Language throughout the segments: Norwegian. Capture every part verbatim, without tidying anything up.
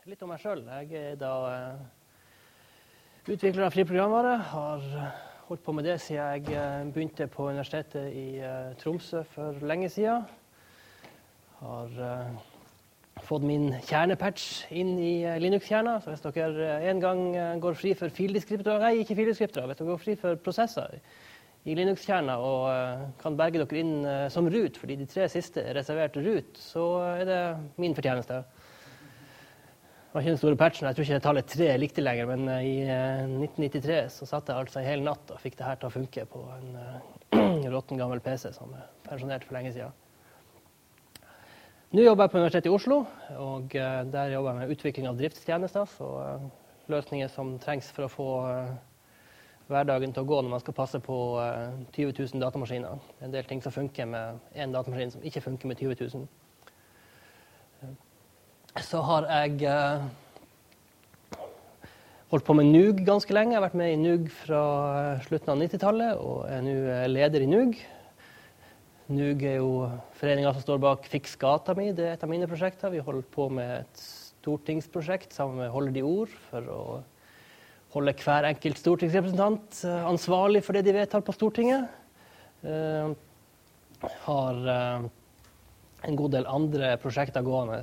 litt om meg selv. Jeg er da utvikler av fri programvare. Har holdt på med det siden jeg begynte på universitetet i Tromsø for lenge siden. Har fått min kjernepatch inn i Linux-kjerna. Så hvis dere en gang går fri for fildeskriptorer, nei, ikke fildeskriptorer, hvis dere går fri for prosesser i Linux-kjerna og kan berge dere inn som root, fordi de tre siste er reservert root, så er det min fortjeneste. Det var ikke den store patchen, jeg tror ikke tallet tre likte lenger, men i nitten nittitre så satt jeg altså en hel natt og fikk det her til å funke på en råtten gammel P C som er pensjonert for lenge siden. Nå jobber jeg på Universitetet i Oslo, og der jobber jeg med utvikling av driftstjenester, så løsninger som trengs for å få hverdagen til å gå når man skal passe på tyve tusen datamaskiner. Det er en del ting som funker med en datamaskin som ikke funker med tyve tusen. Så har jeg eh, holdt på med Nug ganske lenge. Jeg har vært med i Nug fra slutten av nittitallet og er nå leder i Nug. Nug er jo foreningen som står bak Fiks gata mi. Det er et av mine prosjekter. Vi holder på med et stortingsprosjekt sammen med Holder de ord for å holde hver enkelt stortingsrepresentant ansvarlig for det de vedtar på Stortinget. Eh, har... Eh, en god del andre prosjekter gående,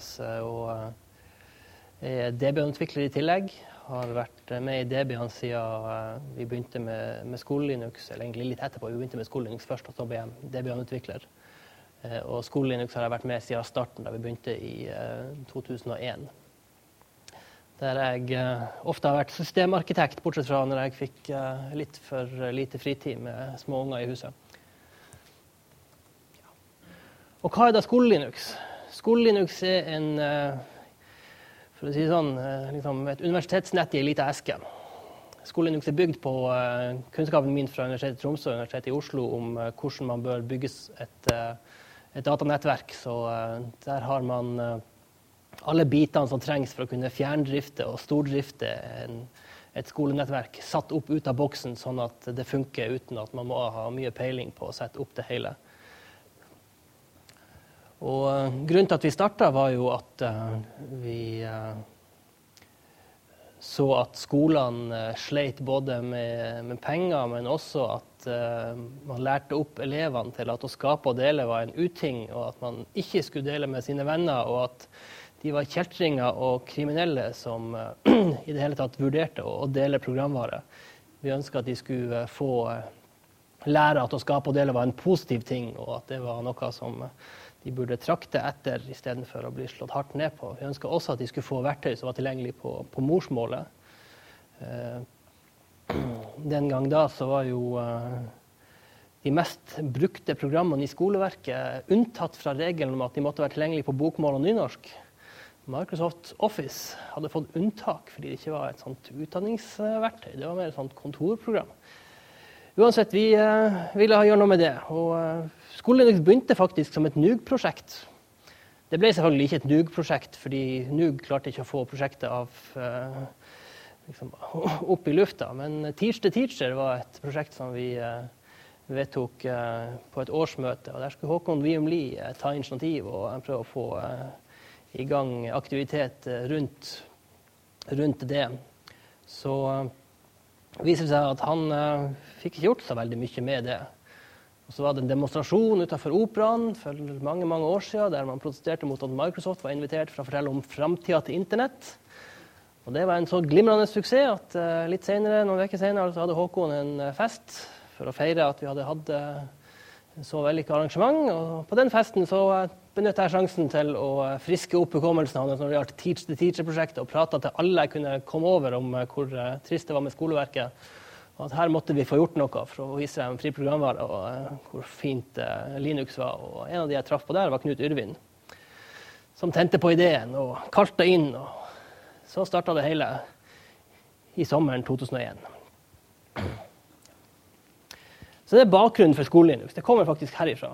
og er Debian-utvikler i tillegg. Har vært med i Debian siden vi begynte med, med Skole-Linux, eller egentlig litt etterpå. Vi begynte med Skole-Linux først, og så ble jeg Debian-utvikler. Og Skole-Linux har jeg vært med siden starten, da vi begynte i to tusen og en. Der jeg ofte har vært systemarkitekt, bortsett fra når jeg fikk litt for lite fritid med små unger i huset. Og hva er da Skole-Linux? Skole-Linux er en, for å si det sånn, liksom et universitetsnett i en liten eske. Skole-Linux er bygd på kunnskapen min fra Universitetet i Tromsø og Universitetet i Oslo om hvordan man bør bygge et, et datanettverk. Så der har man alle bitene som trengs for å kunne fjerndrifte og stordrifte en, et skolenettverk satt opp ut av boksen, sånn at det funker uten at man må ha mye peiling på å sette opp det hele. Og grunnen til at vi startet var jo at uh, vi uh, så at skolene uh, sleit både med, med penger, men også at uh, man lærte opp elevene til at å skape og dele var en uting, og at man ikke skulle dele med sine venner, og at de var kjeltringer og kriminelle som uh, i det hele tatt vurderte å, å dele programvare. Vi ønsket at de skulle uh, få uh, lære at å skape og dele var en positiv ting, og at det var noe som uh, de burde trakte etter i stedet for å bli slått hardt ned på. Vi ønsket også at de skulle få verktøy som var tilgjengelig på, på morsmålet. Eh, den gang da så var jo eh, de mest brukte programmene i skoleverket unntatt fra regelen om at de måtte være tilgjengelig på bokmål og nynorsk. Microsoft Office hadde fått unntak fordi det ikke var et sånt utdanningsverktøy. Det var mer et sånt kontorprogram. Uansett, vi eh, ville gjøre noe med det. Og eh, Skole-Linux begynte faktisk som et Nug-prosjekt. Det ble selvfølgelig ikke et Nug-prosjekt, fordi Nug klarte ikke å få prosjektet av, eh, liksom, opp i lufta. Men Teach the Teacher var et prosjekt som vi eh, vedtok eh, på et årsmøte. Og der skulle Håkon Wium Lie eh, ta initiativ og prøve å få eh, i gang aktivitet eh, rundt, rundt det. Så eh, viser det seg at han eh, fikk ikke gjort så veldig mye med det. Og så var det en demonstrasjon utenfor Operaen for mange, mange år siden, der man protesterte mot at Microsoft var invitert for å fortelle om fremtiden til internett. Og det var en så glimrende suksess at uh, litt senere, noen veker senere, så hadde Håkon en uh, fest for å feire at vi hadde hatt uh, så vellykket arrangement. Og på den festen så uh, benyttet jeg sjansen til å uh, friske opp hukommelsen hans når det gjaldt Teach the Teacher-prosjektet, og prate til alle jeg kunne komme over om uh, hvor uh, trist det var med skoleverket. Og at her måtte vi få gjort noe for å vise dem fri programvare og uh, hvor fint uh, Linux var. Og en av de jeg traff på der var Knut Yrvin, som tente på ideen og kalte inn. Og så startet det hele i sommeren to tusen og en. Så det er bakgrunnen for Skole-Linux. Det kommer faktisk herifra.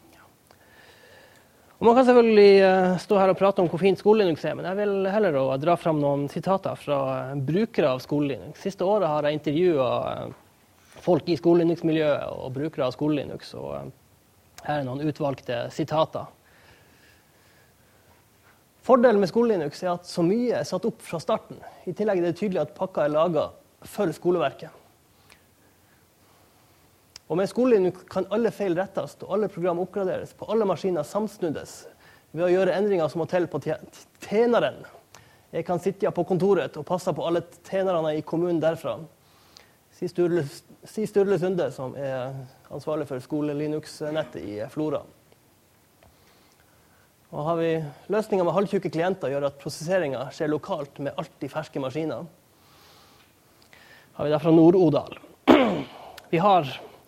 Og man kan selvfølgelig uh, stå her og prate om hvor fint Skole-Linux er, men jeg vil heller å dra fram noen sitater fra uh, brukere av Skole-Linux. Siste året har jeg intervjuet uh, folk i Skole-Linux-miljøet og brukere av Skole-Linux, og uh, her er noen utvalgte sitater. Fordelen med Skole-Linux er at så mye er satt opp fra starten. I tillegg er det tydelig at pakka er laget for skoleverket. Og med Skole-Linux kan alle feil rettes, og alle program oppgraderes på alle maskiner samsnuddes ved å gjøre endringer som må til på tjeneren. Jeg kan sitte på kontoret og passe på alle tjenerne i kommunen derfra. Si Sturle, si Sturle Sunde, som er ansvarlig for Skole-Linux-nettet i Flora. Og har vi løsninger med halvtjukke klienter gjør at prosesseringen skjer lokalt med alltid ferske maskiner. Har vi da fra Nord-Odal. Vi har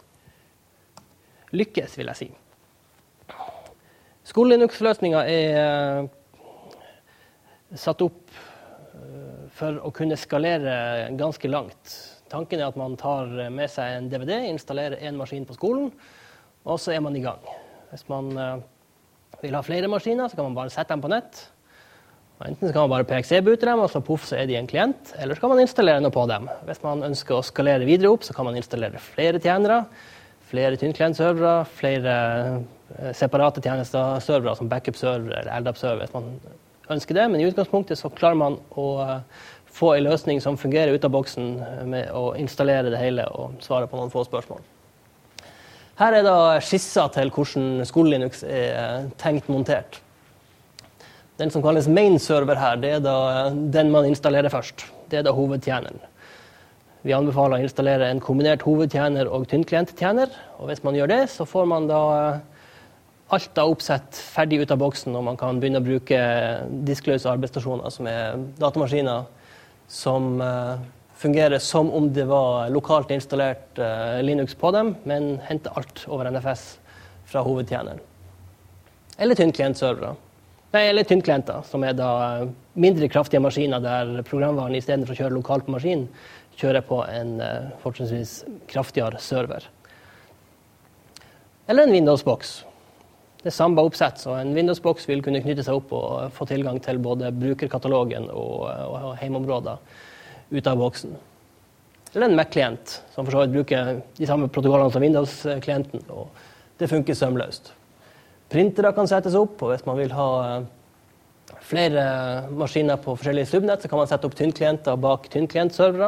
lykkes, vil jeg si. Skole-Linux-løsninger er satt opp for å kunne skalere ganske langt. Tanken er at man tar med seg en D V D, installerer en maskin på skolen, og så er man i gang. Hvis man vil ha flere maskiner, så kan man bare sette dem på nett. Og enten så kan man bare P X E-boote dem, og så puff, så er de en klient, eller så kan man installere noe på dem. Hvis man ønsker å skalere videre opp, så kan man installere flere tjenere, flere tynnklientservere, flere separate tjenester-servere, som backup-servere eller L D A P-servere, hvis man ønsker det. Men i utgangspunktet så klarer man å få en løsning som fungerer ut av boksen med å installere det hele og svare på noen få spørsmål. Her er da skisser til hvordan Skole-Linux er tenkt montert. Den som kalles main-server her, det er da den man installerer først. Det er da hovedtjeneren. Vi anbefaler å installere en kombinert hovedtjener og tynnklienttjener, og hvis man gjør det, så får man da alt da oppsett ferdig ut av boksen, og man kan begynne å bruke diskløse arbeidsstasjoner, som er datamaskiner som fungerer som om det var lokalt installert uh, Linux på dem, men henter alt over N F S fra hovedtjeneren. Eller tynnklientservere. Nei, eller tynnklienter, som er da mindre kraftige maskiner der programvaren i stedet for å kjøre lokalt på maskin, kjører på en uh, fortrinnsvis kraftigere server. Eller en Windows-boks. Det er samme oppsett, så en Windows-boks vil kunne knytte seg opp og få tilgang til både brukerkatalogen og, og heimområder ut av boksen. Eller en Mac-klient, som for så vidt bruker de samme protokollene som Windows-klienten, og det funker sømløst. Printere kan settes opp, og hvis man vil ha flere maskiner på forskjellige subnett, så kan man sette opp tynnklienter bak tynnklientservere.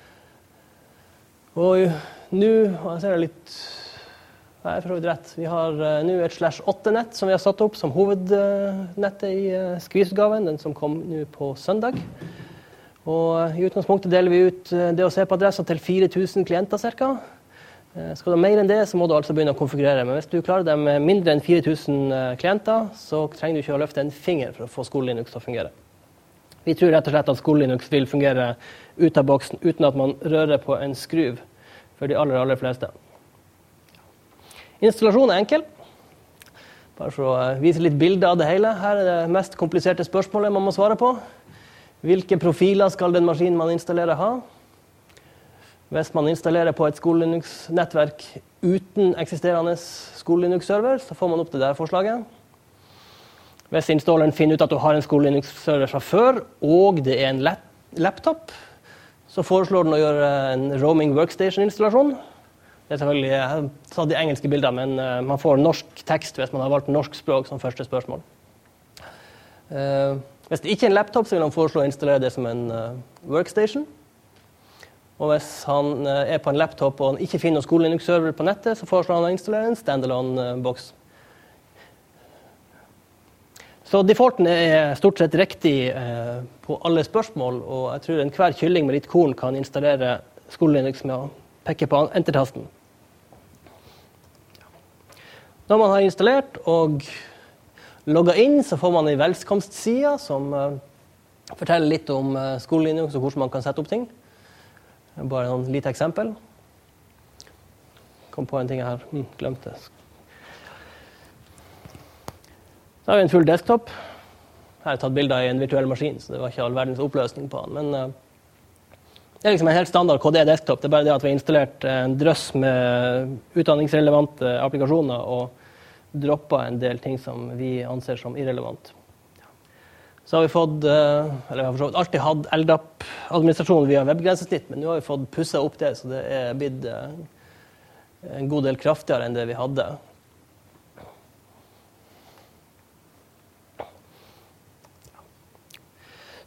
Og nå, jeg ser det litt, jeg er for så vidt rett, vi har nå et slash åtte-nett som vi har satt opp som hovednettet i skvisutgaven, den som kom nå på søndag. Og i utgangspunktet deler vi ut D O C-adresser til fire tusen klienter cirka. Skal du ha mer enn det, så må du altså begynne å konfigurere. Men hvis du klarer det med mindre enn fire tusen klienter, så trenger du ikke å løfte en finger for å få Skole-Linux til å fungere. Vi tror rett og slett at Skole-Linux vil fungere ut av boksen, uten at man rører på en skruv for de aller, aller fleste. Installasjonen er enkel. Bare for å vise litt bilder av det hele. Her er det mest kompliserte spørsmålet man må svare på. Hvilke profiler skal den maskinen man installerer ha? Hvis man installerer på et Skole-Linux-nettverk uten eksisterende Skole-Linux-server, så får man opp det der forslaget. Hvis installeren finner ut at du har en Skole-Linux-server fra før, og det er en laptop, så foreslår den å gjøre en roaming workstation-installasjon. Det er selvfølgelig, jeg har tatt de engelske bilder, men man får norsk tekst hvis man har valgt norsk språk som første spørsmål. Hvis det ikke er en laptop, så vil han foreslå å installere det som en uh, workstation. Og hvis han uh, er på en laptop og han ikke finner noen Skole-Linux-server på nettet, så foreslår han å installere en standalone-boks. Så defaulten er stort sett riktig uh, på alle spørsmål, og jeg tror enhver kylling med litt korn kan installere Skole-Linux med å pekke på enter-tasten. Når man har installert og logget inn, så får man en velkomstside som uh, forteller litt om uh, Skole-Linux og hvordan man kan sette opp ting. Bare noen lite eksempel. Kom på en ting her. Hm, glemte det. Så har vi en full desktop. Her har jeg tatt bilder i en virtuell maskin, så det var ikke all verdens oppløsning på den. Men uh, det er liksom en helt standard K D-desktop. Det er bare det at vi har installert en drøss med utdanningsrelevante applikasjoner og droppet en del ting som vi anser som irrelevant. Så har vi fått, eller vi har alltid hatt L D A P-administrasjon via webgrensesnitt, men nå har vi fått pusset opp det, så det er blitt en god del kraftigere enn det vi hadde.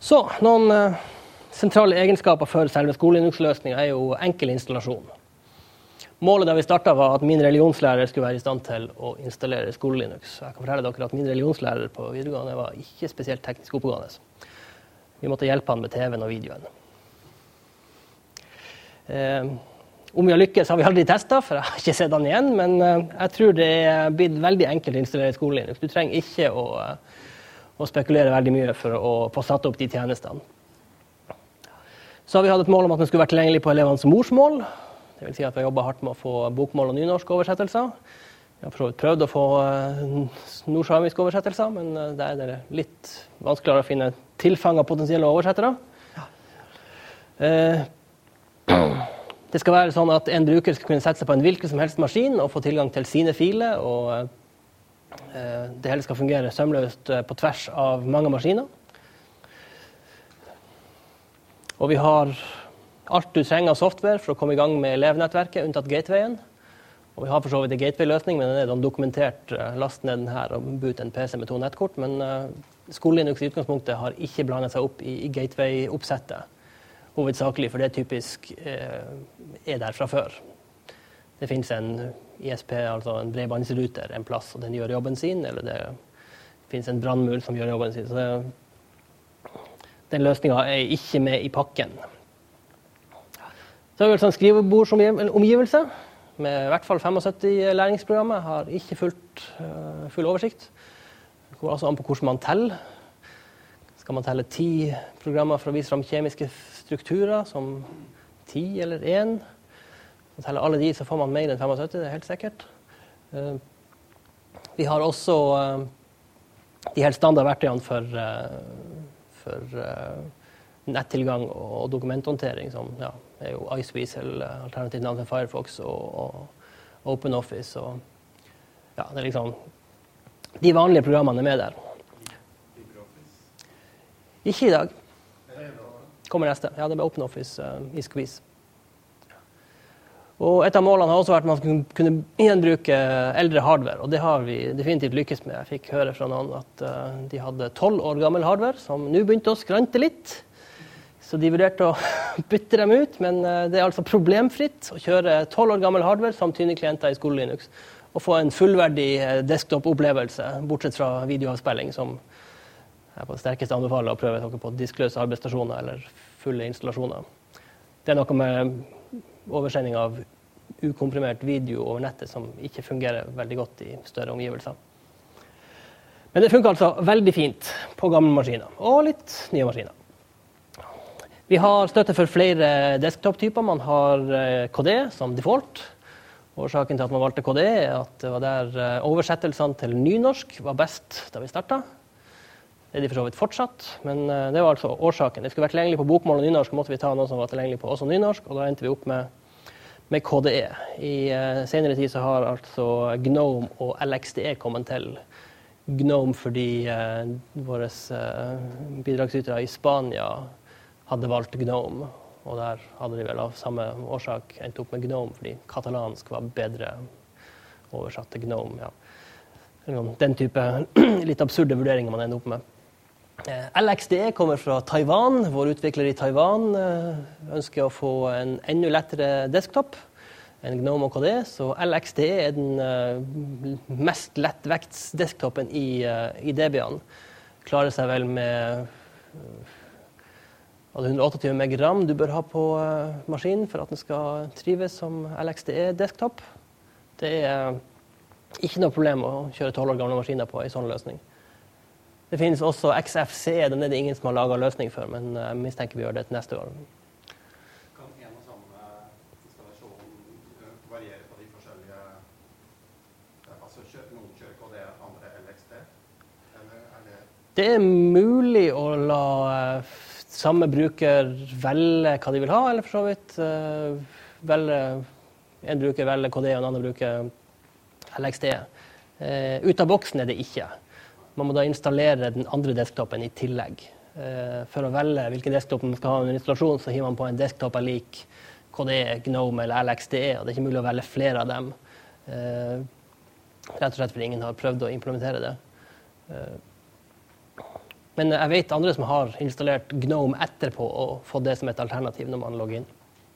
Så, noen uh, sentrale egenskaper for selve Skole-Linux-løsningen er jo enkel installasjon. Målet da vi startet var at min religionslærer skulle være i stand til å installere Skole-Linux. Jeg kan fortelle dere at min religionslærer på videregående var ikke spesielt teknisk oppegående. Vi måtte hjelpe han med T V-en og videoen. Eh, om vi har lykkes har vi aldri testet, for jeg har ikke sett han igjen, men eh, jeg tror det er blitt veldig enkelt å installere Skole-Linux. Du trenger ikke å, å spekulere veldig mye for å få satt opp de tjenestene. Så har vi hatt et mål om at den skulle være tilgjengelig på elevenes morsmål. Det vil si at vi har jobbet hardt med å få bokmål og nynorsk oversettelser. Vi har prøvd å få nordsamisk oversettelser, men det er det litt vanskeligere å finne tilfang av potensielle oversettere. Det skal være sånn at en bruker skal kunne sette seg på en hvilken som helst maskin og få tilgang til sine filer, og det hele skal fungere sømløst på tvers av mange maskiner. Og vi har alt du trenger av software for å komme i gang med elevnettverket, unntatt gatewayen. Og vi har for så vidt en gateway-løsning, men den er dokumentert. Last ned den her og boot en P C med to nettkort. Men uh, Skole-Linux i utgangspunktet har ikke blandet seg opp i, i gateway-oppsettet. Hovedsakelig, for det typisk uh, er der fra før. Det finnes en I S P, altså en bredbåndsruter, en plass, og den gjør jobben sin, eller det finnes en brannmur som gjør jobben sin. Så det, den løsningen er ikke med i pakken. Så har vi en sånn skrivebordsomgivelse med i hvert fall syttifem læringsprogrammer. Jeg har ikke fullt, uh, full oversikt. Det går altså an på hvordan man teller. Skal man telle ti programmer for å vise frem kjemiske strukturer, som ti eller én? Hvis man teller alle de, så får man mer enn syttifem, det er helt sikkert. Uh, vi har også uh, de helt standardverktøyene for, uh, for uh, nettilgang og dokumenthåndtering, som ja, er jo Iceweasel, eller alternativt navn til Firefox og, og OpenOffice. Og, ja, det er liksom de vanlige programmene er med der. Ikke i dag. Kommer neste. Ja, det blir OpenOffice uh, i Squeeze. Og et av målene har også vært at man skulle kunne igjen bruke eldre hardware, og det har vi definitivt lykkes med. Jeg fikk høre fra noen at uh, de hadde tolv år gammel hardware, som nå begynte å skrante litt. Så de vurderte å bytte dem ut, men det er altså problemfritt å kjøre tolv år gammel hardware som tynneklienter i Skole-Linux, og få en fullverdig desktop-opplevelse, bortsett fra videoavspilling, som jeg på det sterkeste anbefaler å prøve dere på diskløse arbeidsstasjoner eller fulle installasjoner. Det er noe med oversending av ukomprimert video over nettet som ikke fungerer veldig godt i større omgivelser. Men det funker altså veldig fint på gamle maskiner, og litt nye maskiner. Vi har støtte for flere desktop-typer. Man har K D som default. Årsaken til at man valgte K D er at det var der oversettelsene til nynorsk var best da vi startet. Det er de for så vidt fortsatt, men det var altså årsaken. Det skulle vært tilgjengelig på bokmål og nynorsk, måtte vi ta noe som var tilgjengelig på også nynorsk, og da endte vi opp med, med K D E. I uh, senere tid så har altså GNOME og L X D E kommet til. GNOME fordi uh, våre uh, bidragsytere i Spania hadde valgt GNOME, og der hadde de vel av samme årsak endt opp med GNOME, fordi katalansk var bedre oversatt til GNOME. Ja. Den type litt absurde vurderinger man ender opp med. L X D E kommer fra Taiwan. Vår utvikler i Taiwan ønsker å få en enda lettere desktop enn GNOME og K D, så L X D E er den mest lettvekts desktopen i, i D B-ene. Klarer seg vel med Og det er hundre og tjueåtte meg RAM du bør ha på uh, maskinen for at den skal trives som L X D E-desktop. Det er uh, ikke noe problem å kjøre tolv år gamle maskiner på en sånn løsning. Det finnes også X F C E, den er det ingen som har laget løsning for, men jeg uh, mistenker vi gjør det til neste år. Kan en og samme installasjon variere på de forskjellige, altså kjø, noen kjører K D, andre L X D? Eller er det... Det er mulig å la uh, samme bruker velge hva de vil ha, eller for så vidt uh, velge, en bruker velger K D og en annen bruker L X D. Uh, ut av boksen er det ikke. Man må da installere den andre desktopen i tillegg. Uh, for å velge hvilken desktop man skal ha under installasjon, så hiver man på en desktop er lik K D, GNOME eller L X D E, og det er ikke mulig å velge flere av dem. Uh, rett og slett fordi ingen har prøvd å implementere det. Uh, Men jeg vet andre som har installert GNOME etterpå og fått det som et alternativ når man logger inn.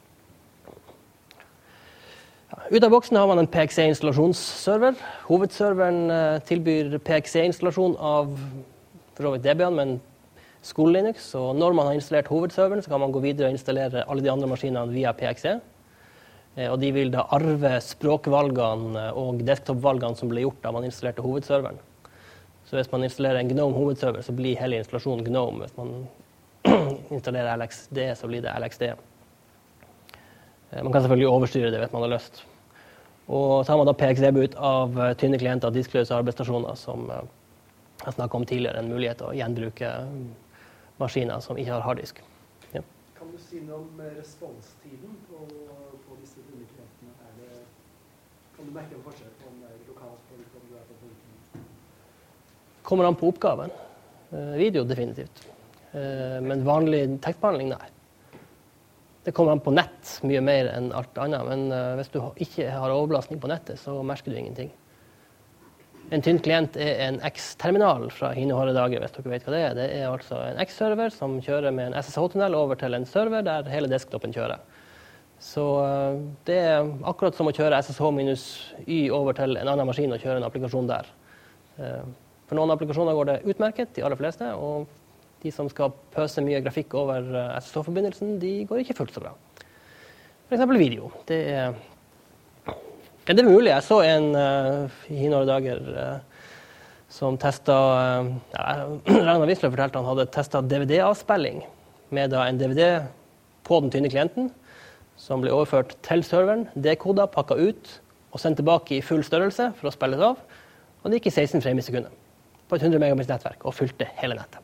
Ja, ut av boksen har man en P X E-installasjonsserver. Hovedserveren eh, tilbyr P X E-installasjon av for så vidt Debian, men skole-Linux. Og når man har installert hovedserveren, så kan man gå videre og installere alle de andre maskinene via P X E. Eh, og de vil da arve språkvalgene og desktop-valgene som ble gjort da man installerte hovedserveren. Så hvis man installerer en GNOME hovedserver, så blir hele installasjonen GNOME. Hvis man installerer L X D, så blir det L X D. Man kan selvfølgelig overstyre det hvis man har lyst. Og så har man da P X E-boot av tynne klienter og diskløse arbeidsstasjoner, som jeg snakket om tidligere, en mulighet til å gjenbruke maskiner som ikke har harddisk. Ja. Kan du si noe om responstiden på, på disse tynne klientene? Er det, kan du merke en forskjell på om det er lokalspråk, om du er på punkten? Kommer an på oppgaven. Video definitivt. Men vanlig tekstbehandling, nei. Det kommer an på nett mye mer enn alt annet, men hvis du ikke har overbelastning på nettet, så merker du ingenting. En tynn klient er en X-terminal fra hine hårde dager, hvis dere vet hva det er. Det er altså en X-server som kjører med en S S H-tunnel over til en server der hele desktopen kjører. Så det er akkurat som å kjøre S S H minus Y over til en annen maskin og kjøre en applikasjon der. For noen applikasjoner går det utmerket, de aller fleste, og de som skal pøse mye grafikk over S S H-forbindelsen, de går ikke fullt så bra. For eksempel video. Det er, ja, det er mulig. Jeg så en uh, i noen dager uh, som testet, uh, ja, Ragnar Wisløff fortalte han hadde testet D V D-avspilling med da en D V D på den tynne klienten, som ble overført til serveren, dekodet, pakket ut og sendt tilbake i full størrelse for å spilles av, og det gikk i seksten frame i sekundet på et hundre megabits nettverk og fylte hele nettet.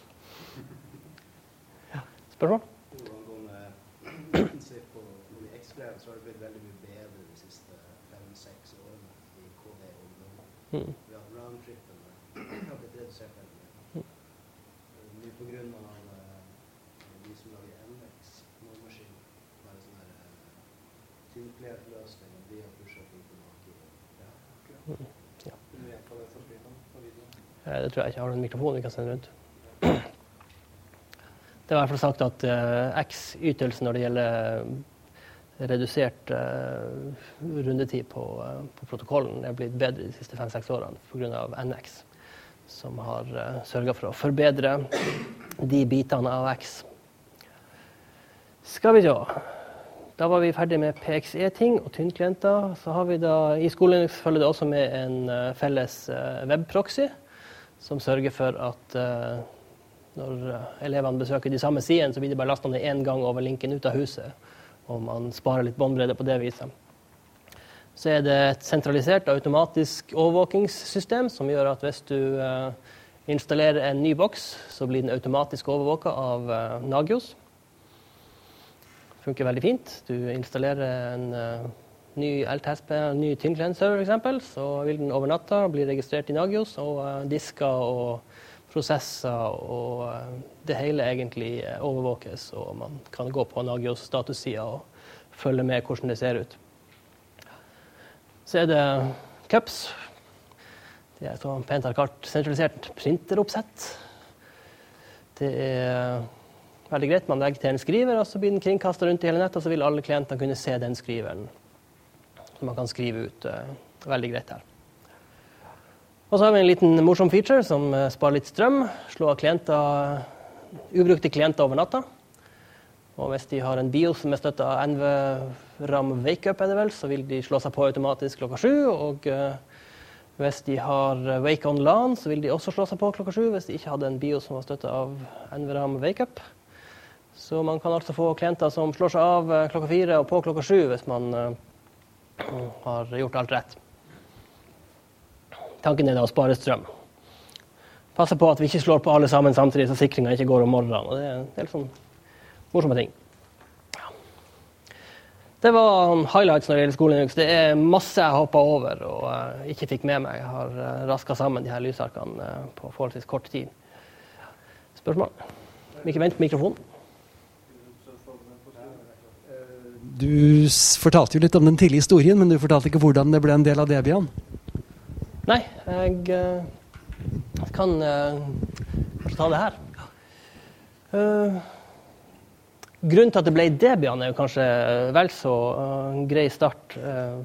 Ja. Spørsmål? Angående se på X-Brand, så har det blitt veldig mye bedre de siste fem-seks årene i K D-området. Ja, roundtrippen har blitt redusert veldig mye. Mye på grunn av de som lager N X, nåmaskin, bare sånn her tynnklert løsning, og de har pushet ting tilbake. Ja, akkurat. Ja. Du vet hva det er som blir sånn på videoen? Det tror jeg ikke. Har du en mikrofon vi kan sende rundt? Det var i hvert fall sagt at uh, X-ytelsen når det gjelder redusert uh, rundetid på, uh, på protokollen er blitt bedre de siste fem-seks årene på grunn av N X, som har uh, sørget for å forbedre de bitene av X. Skal vi se. Da var vi ferdig med P X E-ting og tynnklienter. Så har vi da, i SkoleLinux følger det også med en uh, felles uh, webproxy, som sørger for at uh, når elevene besøker de samme sidene, så blir det bare lastet ned en gang over linken ut av huset, og man sparer litt båndbredde på det viset. Så er det et sentralisert automatisk overvåkingssystem, som gjør at hvis du uh, installerer en ny boks, så blir den automatisk overvåket av uh, Nagios. Det funker veldig fint. Du installerer en uh, ny L T S P, en ny tynnklientserver for eksempel, så vil den over natta bli registrert i Nagios, og uh, disker og prosesser og det hele egentlig overvåkes, og man kan gå på Nagios statussida og følge med hvordan det ser ut. Så er det cups. Det er så pent har kalt sentralisert printeroppsett. Det er veldig greit. Man legger til en skriver, og så blir den kringkastet rundt i hele nettet, og så vil alle klientene kunne se den skriveren. Så man kan skrive ut uh, veldig greit her. Og så har vi en liten morsom feature som sparer litt strøm, slår av klienter, ubrukte klienter over natta. Og hvis de har en BIOS som er støttet av N V RAM Wake-up, er det vel, så vil de slå seg på automatisk klokka sju. Og uh, hvis de har Wake on LAN, så vil de også slå seg på klokka sju, hvis de ikke hadde en BIOS som var støttet av N V RAM Wake-up. Så man kan altså få klienter som slår seg av klokka fire og på klokka sju, hvis man uh, har gjort alt rett. Tanken er da å spare strøm. Passe på at vi ikke slår på alle sammen samtidig, så sikringen ikke går om morgenen. Og det er en del sånn morsomme ting. Ja. Det var highlights når det gjelder SkoleLinux. Det er masse jeg hoppet over og uh, ikke fikk med meg. Jeg har uh, rasket sammen de her lysarkene uh, på forholdsvis kort tid. Spørsmål? Ikke vent på mikrofonen. Du fortalte jo litt om den tidlige historien, men du fortalte ikke hvordan det ble en del av Debian. Nei, jeg uh, kan uh, kanskje ta det her. Uh, grunnen til at det ble Debian er jo kanskje vel så uh, grei start. Uh,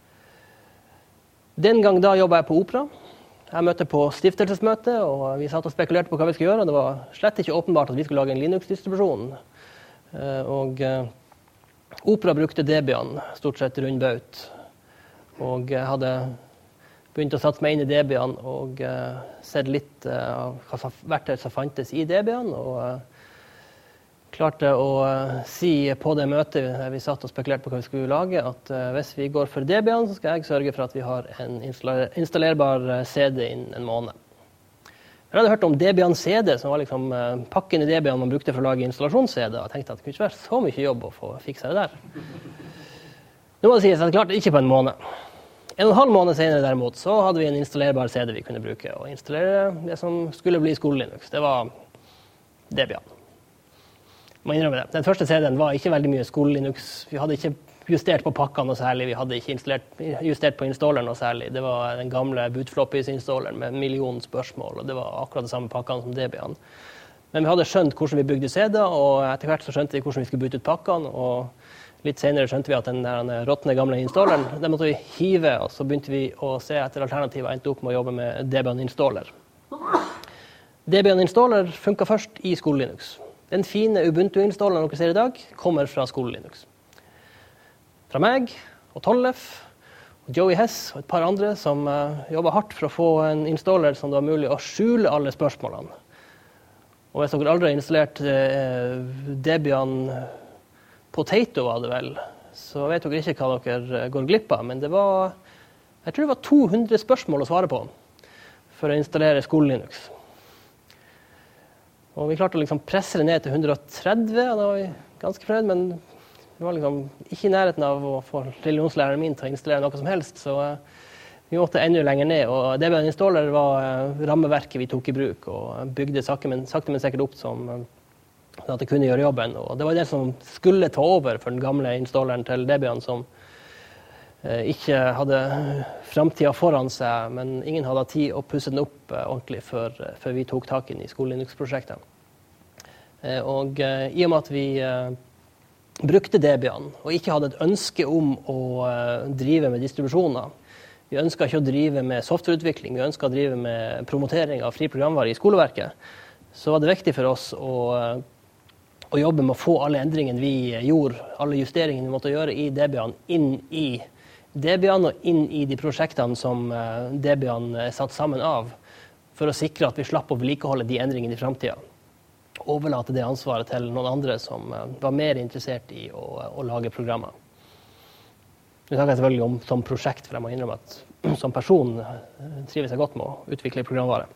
den gang da jobbet jeg på Opera. Jeg møtte på stiftelsesmøte, og vi satt og spekulerte på hva vi skulle gjøre. Det var slett ikke åpenbart at vi skulle lage en Linux-distribusjon. Uh, og uh, Opera brukte Debian stort sett rundbaut. Og jeg hadde begynt å satse meg inn i Debian og uh, sett litt av uh, hva verktøy som fantes i Debian. Og uh, klarte å uh, si på det møtet der vi satt og spekulerte på hva vi skulle lage, at uh, hvis vi går for Debian, så skal jeg sørge for at vi har en installerbar uh, C D innen en måned. Jeg hadde hørt om Debian C D, som var liksom uh, pakken i Debian man brukte for å lage installasjons-C D, og jeg tenkte at det kunne ikke være så mye jobb å få fikse det der. Nå må det sies at jeg klarte det ikke på en måned. En og en halv måned senere derimot, så hadde vi en installerbar C D vi kunne bruke, og installere det som skulle bli skole-Linux. Det var Debian. Jeg må innrømme det. Den første C D-en var ikke veldig mye skole-Linux. Vi hadde ikke justert på pakkene noe særlig, vi hadde ikke justert på installeren noe særlig. Det var den gamle bootfloppies-installeren med en million spørsmål, og det var akkurat de samme pakkene som Debian. Men vi hadde skjønt hvordan vi bygde C D-er, og etter hvert så skjønte vi hvordan vi skulle bytte ut pakkene, og litt senere skjønte vi at den der råtne gamle installeren, den måtte vi hive, og så begynte vi å se etter alternativer og endte opp med å jobbe med Debian Installer. Debian Installer funket først i skole-Linux. Den fine Ubuntu-installeren dere ser i dag kommer fra skole-Linux. Fra meg og Tollef og Joey Hess og et par andre som uh, jobbet hardt for å få en installer som det var mulig å skjule alle spørsmålene. Og hvis dere aldri har installert uh, Debian Potato var det vel, så vet dere ikke hva dere går glipp av, men det var, jeg tror det var to hundre spørsmål å svare på for å installere skole-Linux. Og vi klarte å liksom presse det ned til hundre og tretti, og da var vi ganske fornøyd, men vi var liksom ikke i nærheten av å få religionslæreren min til å installere noe som helst, så vi måtte enda lenger ned, og Debian Installer var rammeverket vi tok i bruk, og bygde sakte, men, sakte, men sikkert opp som at det kunne gjøre jobben, og det var det som skulle ta over for den gamle installeren til Debian, som eh, ikke hadde fremtiden foran seg, men ingen hadde tid å pusse den opp eh, ordentlig før, før vi tok tak inn i skole-Linux-prosjektet. Eh, og eh, i og med at vi eh, brukte Debian, og ikke hadde et ønske om å eh, drive med distribusjoner, vi ønsket ikke å drive med softwareutvikling, vi ønsket å drive med promotering av fri programvare i skoleverket, så var det viktig for oss å å jobbe med å få alle endringene vi gjorde, alle justeringene vi måtte gjøre i Debian, inn i Debian og inn i de prosjektene som Debian er satt sammen av, for å sikre at vi slapp å vedlikeholde de endringene i fremtiden. Overlate det ansvaret til noen andre som var mer interessert i å, å lage programmer. Nå snakker jeg selvfølgelig om som prosjekt, for jeg må innrømme at som person trives jeg godt med å utvikle programvare.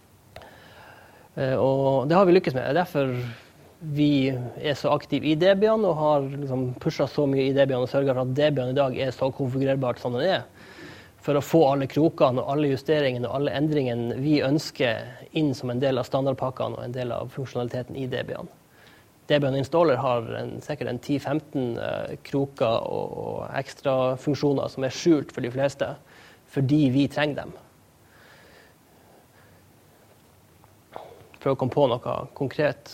Og det har vi lykkes med. Derfor vi er så aktive i Debian og har liksom pushet så mye i Debian og sørget for at Debian i dag er så konfigurerbart som den er, for å få alle krokene og alle justeringene og alle endringene vi ønsker inn som en del av standardpakkene og en del av funksjonaliteten i Debian. Debian Installer har en, sikkert en ti til femten uh, kroker og, og ekstra funksjoner som er skjult for de fleste, fordi vi trenger dem. For å komme på noe konkret.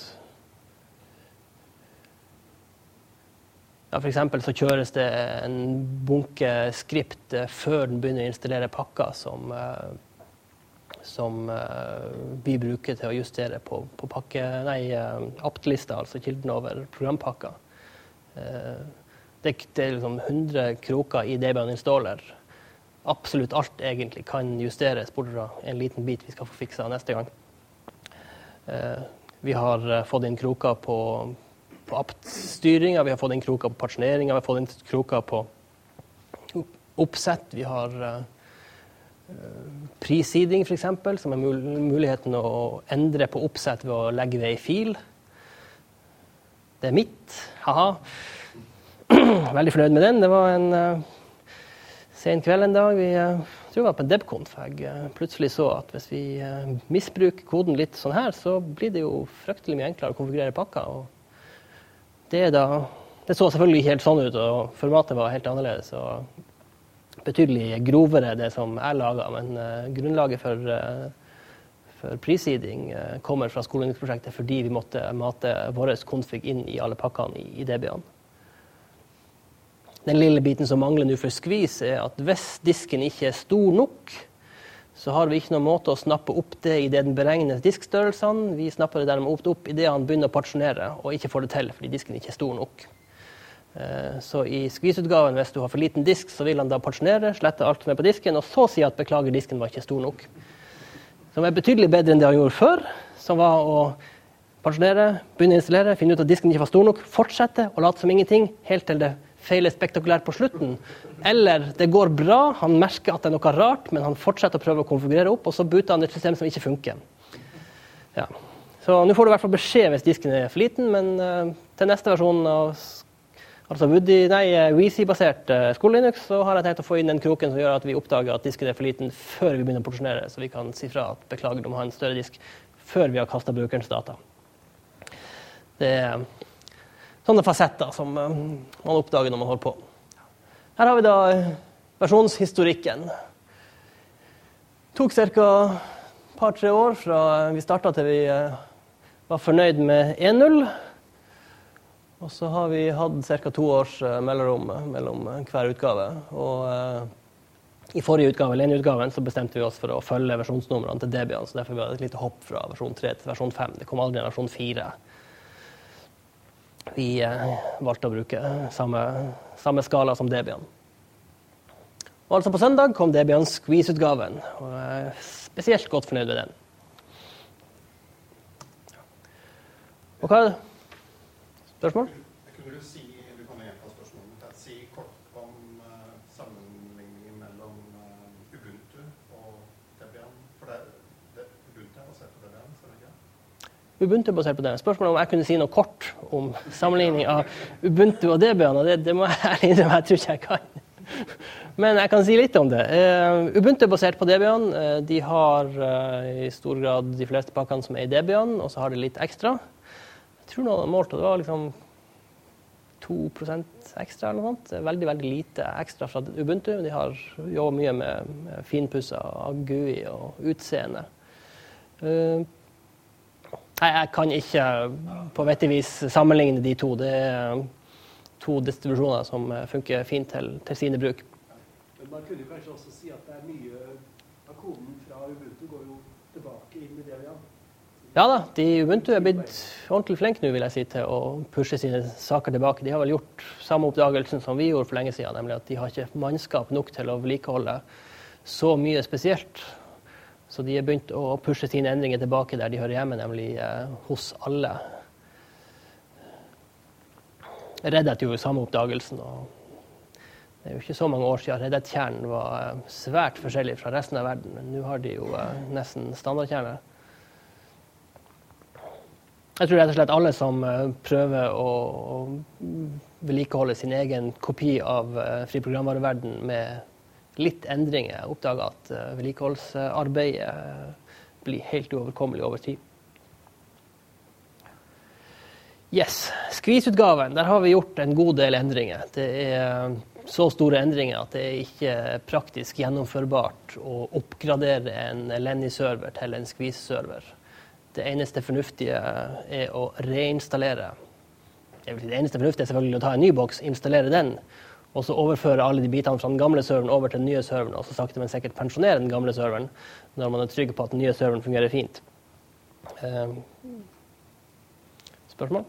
Ja, for eksempel så kjøres det en bunke skript før den begynner å installere pakker som, som vi bruker til å justere på, på pakke, nei, apt-lista, altså kilden over programpakker. Det, det er liksom hundre kroker i Debian Installer. Absolutt alt egentlig kan justeres, bort fra en liten bit vi skal få fiksa neste gang. Vi har fått inn kroker på på apt-styringa, vi har fått inn kroker på parsjoneringa, vi har fått inn kroker på oppsett, vi har uh, prissiding for eksempel, som er mul muligheten å endre på oppsett ved å legge ved i fil. Det er mitt, haha. Veldig fornøyd med den. Det var en uh, sen kveld en dag, vi uh, tror det var på en DebConf, jeg uh, plutselig så at hvis vi uh, misbruker koden litt sånn her, så blir det jo fryktelig mye enklere å konfigurere pakker, og Det, da, det så selvfølgelig ikke helt sånn ut, og formatet var helt annerledes, og betydelig grovere det som jeg laget, men uh, grunnlaget for, uh, for prissiding eh, kommer fra skolelinjeprosjektet fordi vi måtte mate vår konfig inn i alle pakkene i, i Debian. Den lille biten som mangler nå for skvis er at hvis disken ikke er stor nok, så har vi ikke noen måte å snappe opp det i det den beregner diskstørrelsene. Vi snapper det derimot opp i det han begynner å porsjonere, og ikke får det til, fordi disken ikke er stor nok. Så i skvisutgaven, hvis du har for liten disk, så vil han da porsjonere, slette alt som er på disken, og så si at beklager, disken var ikke stor nok. Som er betydelig bedre enn det han gjorde før, som var å porsjonere, begynne å installere, finne ut at disken ikke var stor nok, fortsette og late som ingenting, helt til det feiler spektakulært på slutten. Eller det går bra, han merker at det er noe rart, men han fortsetter å prøve å konfigurere opp, og så buter han et system som ikke funker. Ja. Så nå får du i hvert fall beskjed hvis disken er for liten, men uh, til neste versjon av altså Woody, nei, Wheezy-basert uh, skolelinux, så har jeg tenkt å få inn den kroken som gjør at vi oppdager at disken er for liten før vi begynner å porsjonere, så vi kan si fra at beklager, du må ha en større disk før vi har kastet brukerens data. Det er sånne fasetter som uh, man oppdager når man holder på. Her har vi da versjonshistorikken. Det tok cirka et par-tre år fra vi startet til vi uh, var fornøyd med en null. Og så har vi hatt cirka to års uh, mellomrom mellom hver utgave. Og uh, i forrige utgave, eller en utgaven, så bestemte vi oss for å følge versjonsnumrene til Debian. Så derfor vi hadde et lite hopp fra versjon tre til versjon fem. Det kom aldri en versjon fire. Vi eh, valgte å bruke samme, samme skala som Debian. Og altså på søndag kom Debian Squeeze-utgaven, og jeg er spesielt godt fornøyd med den. Og hva er det? Spørsmål? Jeg kunne du si, du kan gjenta spørsmålet, si kort om uh, sammenligningen mellom uh, Ubuntu og Debian, for det, det, Ubuntu er basert på Debian, så er det ikke? Ubuntu er basert på det. Spørsmålet om jeg kunne si noe kort om sammenligning av Ubuntu og Debian, og det, det må jeg ærlig innrømme, jeg tror ikke jeg kan. Men jeg kan si litt om det. Uh, Ubuntu er basert på Debian. Uh, de har uh, i stor grad de fleste pakkene som er i Debian, og så har de litt ekstra. Jeg tror noen målte, det var liksom to prosent ekstra eller noe sånt. Det er veldig, veldig lite ekstra fra Ubuntu. De har jobbet mye med, med finpusset av G U I og utseende. Uh, Nei, jeg kan ikke på vettig vis sammenligne de to. Det er to distribusjoner som funker fint til, til sine bruk. Men man kunne kanskje også si at det er mye av koden fra Ubuntu går jo tilbake inn i Debian. Ja da, de Ubuntu er blitt ordentlig flink nå, vil jeg si, til å pushe sine saker tilbake. De har vel gjort samme oppdagelsen som vi gjorde for lenge siden, nemlig at de har ikke mannskap nok til å vedlikeholde så mye spesielt. Så de har begynt å pushe sine endringer tilbake der de hører hjemme, nemlig eh, hos alle. Red Hat gjorde jo samme oppdagelsen, og det er jo ikke så mange år siden Red Hat-kjernen var eh, svært forskjellig fra resten av verden, men nå har de jo eh, nesten standardkjerne. Jeg tror rett og slett alle som eh, prøver å, å vedlikeholde sin egen kopi av eh, fri programvareverden med litt endringer, jeg oppdager at uh, vedlikeholdsarbeidet uh, blir helt uoverkommelig over tid. Yes, Squeeze-utgaven, der har vi gjort en god del endringer. Det er så store endringer at det er ikke praktisk gjennomførbart å oppgradere en Lenny-server til en Squeeze-server. Det eneste fornuftige er å reinstallere. Det eneste fornuftige er selvfølgelig å ta en ny boks, installere den, og så overføre alle de bitene fra den gamle serveren over til den nye serveren, og så sakte men sikkert pensjonere den gamle serveren, når man er trygg på at den nye serveren fungerer fint. Uh, spørsmål?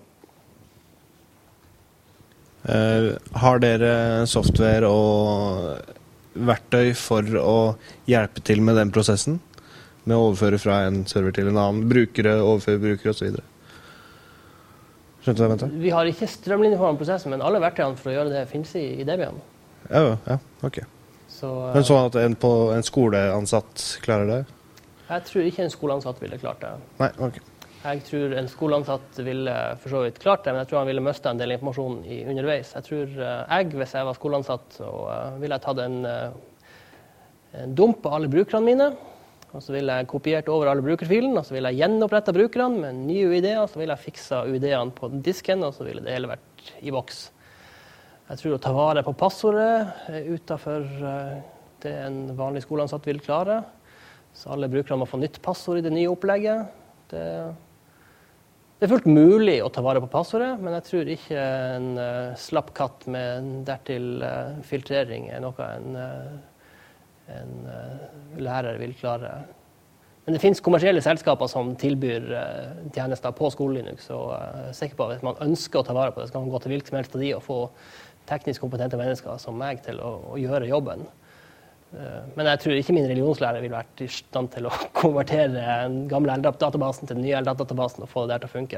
Uh, har dere software og verktøy for å hjelpe til med den prosessen? Med å overføre fra en server til en annen, brukere, overføre brukere og så videre? Skjønte du hva jeg mente? Vi har ikke strømlinjeformet prosessen, men alle verktøyene for å gjøre det finnes i, i Debian. Ja, ja, ok. Så, men sånn at en, på, en skoleansatt klarer det? Jeg tror ikke en skoleansatt ville klart det. Nei, ok. Jeg tror en skoleansatt ville for så vidt klart det, men jeg tror han ville mistet en del informasjon i underveis. Jeg tror jeg, hvis jeg var skoleansatt, så ville jeg tatt en, en dump på alle brukerne mine, og så ville jeg kopiert over alle brukerfilene, og så ville jeg gjenopprettet brukerne med nye U I D-er, og så ville jeg fikset U I D-ene på disken, og så ville det hele vært i boks. Jeg tror å ta vare på passordet utenfor det en vanlig skoleansatt vil klare. Så alle brukere må få nytt passord i det nye opplegget. Det, det er fullt mulig å ta vare på passordet, men jeg tror ikke en uh, slapp katt med dertil uh, filtrering er noe en, uh, en uh, lærer vil klare. Men det finnes kommersielle selskaper som tilbyr uh, tjenester på SkoleLinux, og uh, jeg er sikker på at hvis man ønsker å ta vare på det, så kan man gå til hvilken som helst av de og få teknisk kompetente mennesker som meg til å, å gjøre jobben. Men jeg tror ikke min religionslærer vil vært i stand til å konvertere den gamle L D A P-databasen til den nye L D A P-databasen og få det der til å funke.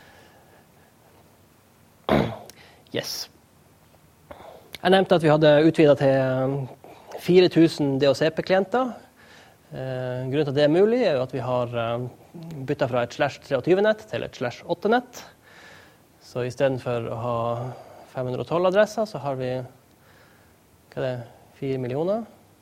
Yes. Jeg nevnte at vi hadde utvidet til fire tusen D H C P-klienter. Grunnen til at det er mulig er jo at vi har byttet fra et slash tjuetre-nett til et slash åtte-nett. Så i stedet for å ha fem hundre og tolv adresser, så har vi hva er det, fire millioner.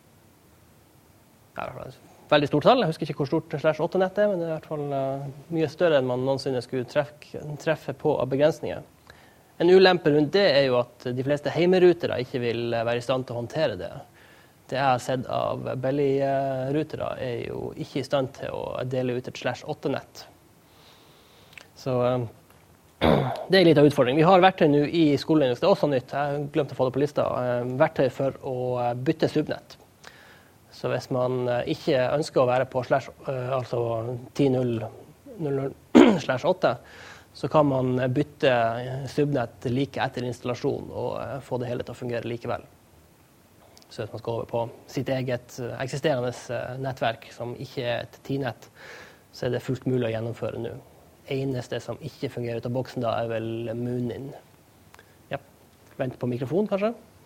Ja, det er et veldig stort tall. Jeg husker ikke hvor stort slash åtte-nett er, men det er i hvert fall uh, mye større enn man noensinne skulle treffe, treffe på av begrensninger. En ulempe rundt det er jo at de fleste heimerutere ikke vil være i stand til å håndtere det. Det jeg har sett av Belly-rutere er jo ikke i stand til å dele ut et slash åtte-nett. Så uh, det er litt av utfordring. Vi har verktøy nå i SkoleLinux, det er også nytt, jeg glemte å få det på lista, verktøy for å bytte subnett. Så hvis man ikke ønsker å være på slash, altså ti null null null slash åtte, så kan man bytte subnett like etter installasjon og få det hele til å fungere likevel. Så hvis man skal over på sitt eget eksisterende nettverk som ikke er et ti-nett, så er det fullt mulig å gjennomføre nå. Eneste som ikke fungerer ut av boksen da er vel Munin. Ja, vent på mikrofon kanskje.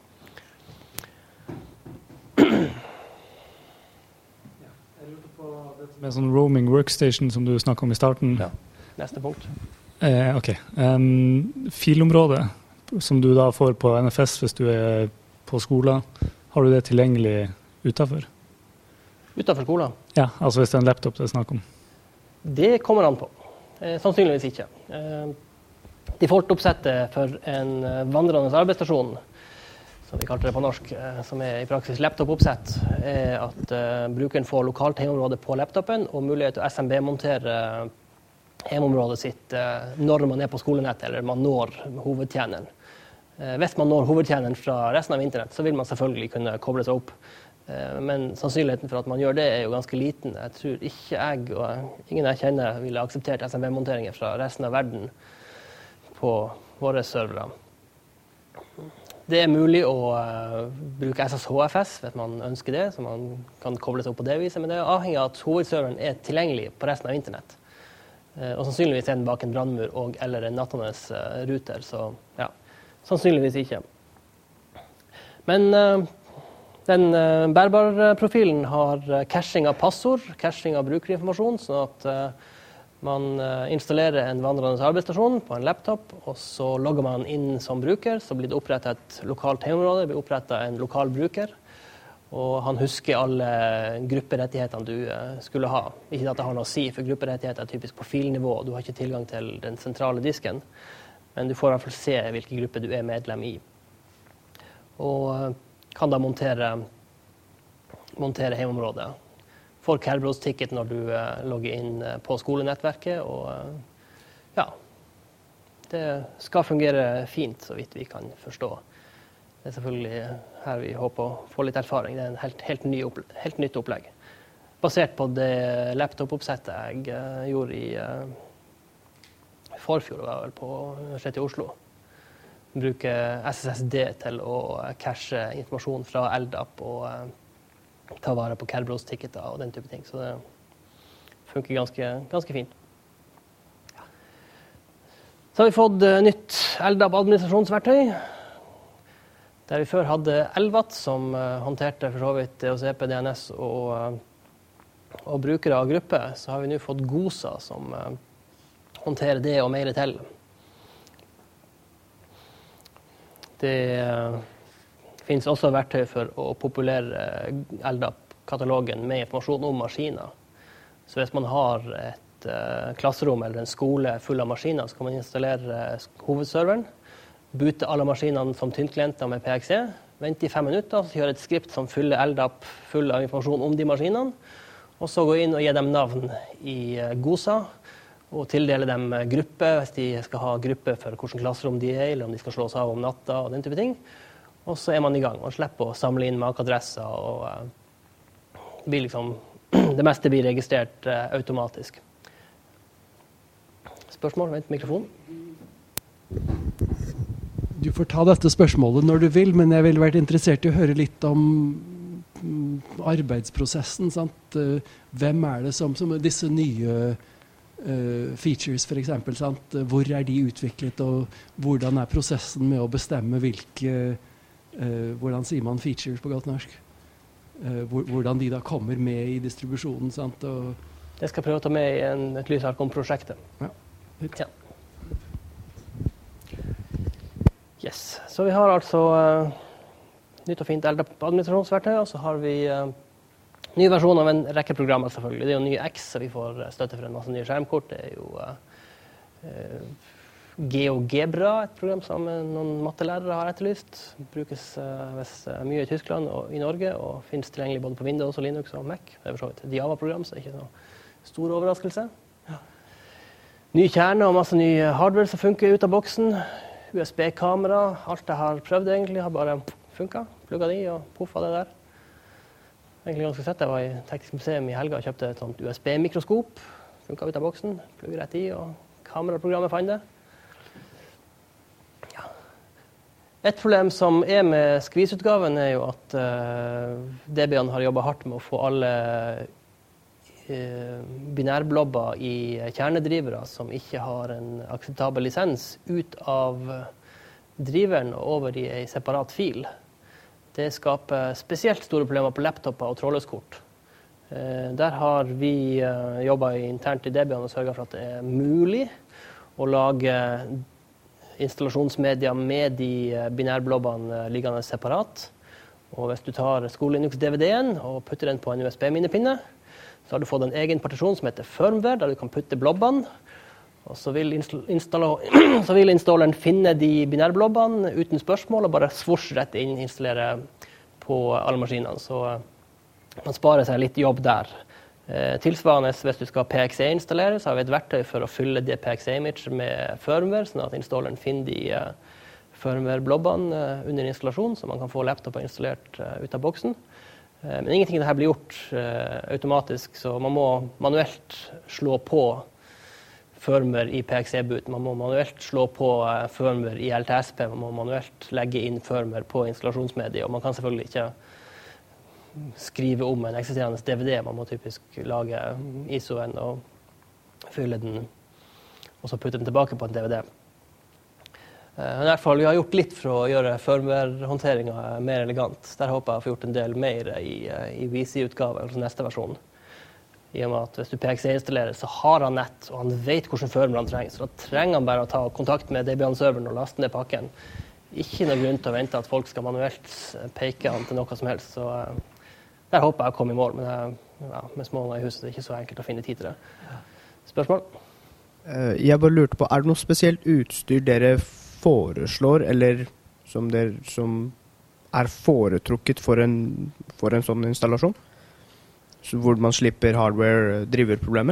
Ja, jeg lurte på dette med sånn roaming workstation som du snakket om i starten. Ja, neste punkt. Eh, ok. Um, filområdet som du da får på N F S hvis du er på skolen, har du det tilgjengelig utenfor? Utenfor skolen? Ja, altså hvis det er en laptop det er snakk om. Det kommer an på. Eh, sannsynligvis ikke. Eh, Default-oppsettet for en vandrende arbeidsstasjon, som vi kaller det på norsk, eh, som er i praksis laptop-oppsett, er at eh, brukeren får lokalt hjemmeområde på laptopen og mulighet til å S M B-montere hjemmeområdet sitt eh, når man er på skolenett eller man når hovedtjeneren. Eh, hvis man når hovedtjeneren fra resten av internett, så vil man selvfølgelig kunne koble seg opp. Men sannsynligheten for at man gjør det er jo ganske liten. Jeg tror ikke jeg og ingen jeg kjenner ville akseptert S M B-monteringer fra resten av verden på våre servere. Det er mulig å uh, bruke S S H F S hvis man ønsker det, så man kan koble seg opp på det viset, men det er avhengig av at hovedserveren er tilgjengelig på resten av internett. Uh, og sannsynligvis er den bak en brannmur og eller en nattende uh, router, så ja, sannsynligvis ikke. Men uh, Den uh, bærbar-profilen har uh, caching av passord, caching av brukerinformasjon, sånn at uh, man uh, installerer en vandrende arbeidsstasjon på en laptop, og så logger man inn som bruker, så blir det opprettet et lokalt hjemmeområde, det blir opprettet en lokal bruker, og han husker alle grupperettighetene du uh, skulle ha. Ikke at det har noe å si, for grupperettigheter er typisk på filnivå, du har ikke tilgang til den sentrale disken, men du får i hvert fall se hvilke grupper du er medlem i. Og uh, kan da montere, montere hjemmeområdet. Får Kerberos-ticket når du uh, logger inn uh, på skolenettverket, og uh, ja, det skal fungere fint, så vidt vi kan forstå. Det er selvfølgelig her vi håper å få litt erfaring. Det er en helt, helt, ny opple- helt nytt opplegg. Basert på det laptop-oppsettet jeg uh, gjorde i uh, forfjor, var vel på Universitetet i Oslo. Bruke S S S D til å cache informasjon fra L D A P og uh, ta vare på Kerberos-ticketer og den type ting. Så det funker ganske, ganske fint. Ja. Så har vi fått uh, nytt L D A P-administrasjonsverktøy. Der vi før hadde L V A T, som uh, håndterte for så vidt D H C P, D N S og, uh, og brukere av gruppe, så har vi nå fått GOSA, som uh, håndterer det og mer til. Det uh, finnes også verktøy for å populere uh, L D A P-katalogen med informasjon om maskiner. Så hvis man har et uh, klasserom eller en skole full av maskiner, så kan man installere uh, hovedserveren, boote alle maskinene som tynnklienter med P X E, vente i fem minutter, så gjøre et skript som fyller L D A P full av informasjon om de maskinene, Og så gå inn og gi dem navn i GOSA, og tildele dem gruppe, hvis de skal ha gruppe for hvilken klasserom de er, eller om de skal slås av om natta, og den type ting. Og så er man i gang. Man slipper å samle inn makeadresser, og uh, det, blir liksom, det meste blir registrert uh, automatisk. Spørsmål? Vent mikrofonen. Du får ta dette spørsmålet når du vil, men jeg ville vært interessert i å høre litt om arbeidsprosessen. Sant? Hvem er det som, som disse nye uh, features for eksempel, sant? Hvor er de utviklet, og hvordan er prosessen med å bestemme hvilke, uh, hvordan sier man features på godt norsk? Uh, hvordan de da kommer med i distribusjonen, sant? Og det skal jeg prøve å ta med i en, et lysark om prosjektet. Ja. Ja. Yes. Så vi har altså uh, nytt og fint administrasjonsverktøy, og så har vi uh, ny versjon av en rekke programmer selvfølgelig. Det er jo ny X, så vi får støtte for en masse nye skjermkort. Det er jo uh, uh, GeoGebra, et program som noen mattelærere har etterlyst. Brukes uh, vest, uh, mye i Tyskland og i Norge, og finnes tilgjengelig både på Windows og Linux og Mac. Det er for så vidt et Java-program, så det er ikke noe stor overraskelse. Ja. Ny kjerne og masse ny hardware som funker ut av boksen. U S B-kamera, alt jeg har prøvd egentlig, har bare funket. Plugget de og puffet det der. Egentlig ganske sett, jeg var i Teknisk Museum i helga og kjøpte et sånt U S B-mikroskop. Funket ut av boksen, plugget rett i, og kameraprogrammet fant det. Ja. Et problem som er med skvisutgaven er jo at uh, D B-ene har jobbet hardt med å få alle binærblobber i kjernedrivere som ikke har en akseptabel lisens ut av driveren og over i en separat fil. Det skaper spesielt store problemer på laptoper og trådløskort. Der har vi jobbet internt i D B-ene og sørget for at det er mulig å lage installasjonsmedia med de binærblobbene liggende separat. Og hvis du tar Skolelinux-D V D-en og putter den på en U S B-minnepinne, så har du fått en egen partisjon som heter firmware, der du kan putte blobbene. Og så vil, så vil installeren finne de binærblobbene uten spørsmål, og bare svosj rett inn installere på alle maskinene. Så man sparer seg litt jobb der. Eh, tilsvarende, hvis du skal P X E installere, så har vi et verktøy for å fylle det P X E-image med firmware, sånn at installeren finner de uh, firmware-blobbene uh, under installasjon, så man kan få laptopen installert uh, ut av boksen. Men ingenting av dette blir gjort uh, automatisk, så man må manuelt slå på firmware i P X E-boot. Man må manuelt slå på uh, firmware i L T S P. Man må manuelt legge inn firmware på installasjonsmediet. Og man kan selvfølgelig ikke skrive om en eksisterende D V D. Man må typisk lage I S O-en og fylle den, og så putte den tilbake på en D V D. Men I hvert fall, vi har gjort litt for å gjøre firmware-håndteringen mer elegant. Der håper jeg å få gjort en del mer i, i V C-utgaven, altså neste versjon. I og med at hvis du P X E-installerer, så har han nett, og han vet hvordan firmware han trenger. Så da trenger han bare å ta kontakt med D B A-serveren og laste ned pakken. Ikke noe grunn til å vente at folk skal manuelt peke han til noe som helst. Så der håper jeg å komme I mål, men jeg, ja, med små unger I huset det er ikke så enkelt å finne tid til det. Spørsmål? Jeg bare lurte på, er det noe spesielt utstyr dere foreslår, eller som, der, som er foretrukket for en, for en sånn installasjon? Så hvor man slipper hardware-driverproblemer?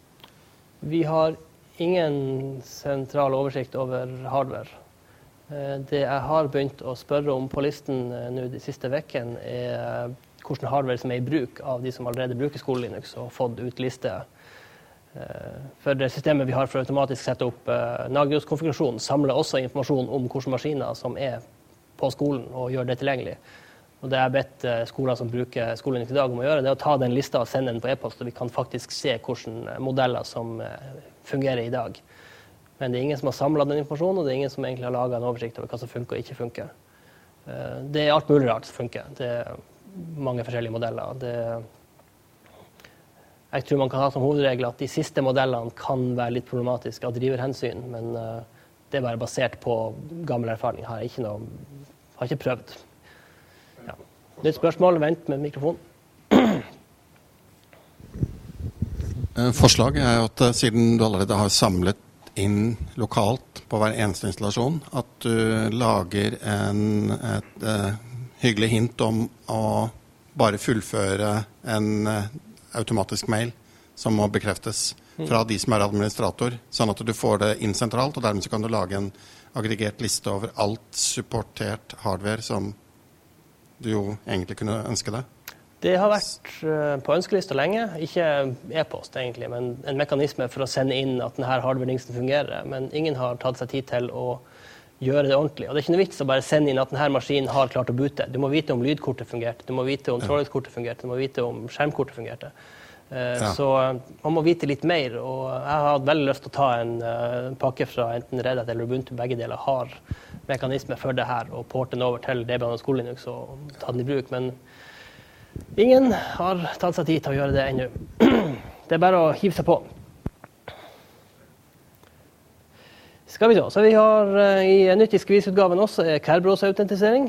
Vi har ingen sentral oversikt over hardware. Det jeg har begynt å spørre om på listen nå de siste vekkene er hvordan hardware som er I bruk av de som allerede bruker Skolelinux og fått ut liste. For det systemet vi har for automatisk sette opp uh, Nagios-konfigurasjonen samler også informasjon om hvilke maskiner som er på skolen og gjør det tilgjengelig. Og det jeg bedt uh, skoler som bruker Skolelinux I dag om å gjøre, det er å ta den lista og sende den på e-post, og vi kan faktisk se hvilke modeller som uh, fungerer I dag. Men det er ingen som har samlet den informasjonen, og det er ingen som egentlig har laget en oversikt over hva som funker og ikke funker. Uh, det er alt mulig rart som funker. Det er mange forskjellige modeller. Det Jeg tror man kan ha som hovedregel at de siste modellene kan være litt problematiske av driverhensyn, men uh, det er bare basert på gammel erfaring. Har jeg ikke noe, har ikke prøvd. Ja. Nytt spørsmål, vent med mikrofon. Forslaget er at siden du allerede har samlet inn lokalt på hver eneste installasjon, at du lager en, et uh, hyggelig hint om å bare fullføre en uh, automatisk mail som må bekreftes fra de som er administrator, sånn at du får det inn sentralt, og dermed så kan du lage en aggregert liste over alt supportert hardware som du jo egentlig kunne ønske deg. Det har vært på ønskelista lenge, ikke e-post egentlig, men en mekanisme for å sende inn at denne hardware-dingsen fungerer, men ingen har tatt seg tid til å gjøre det ordentlig. Og det er ikke noe vits å bare sende inn at denne maskinen har klart å boote. Du må vite om lydkortet fungerte, du må vite om trådløskortet fungerte, du må vite om skjermkortet fungerte. Ja. Så man må vite litt mer, og jeg har veldig lyst til å ta en uh, pakke fra enten Red Hat eller Ubuntu, begge deler har mekanismer for det her, og porte den over til Debian og Skolinux og ta den i bruk, men ingen har tatt seg tid til å gjøre det ennå. Det er bare å hive seg på. Skal vi se, så vi har uh, i nytt i skvisutgaven også Kerberos-autentisering.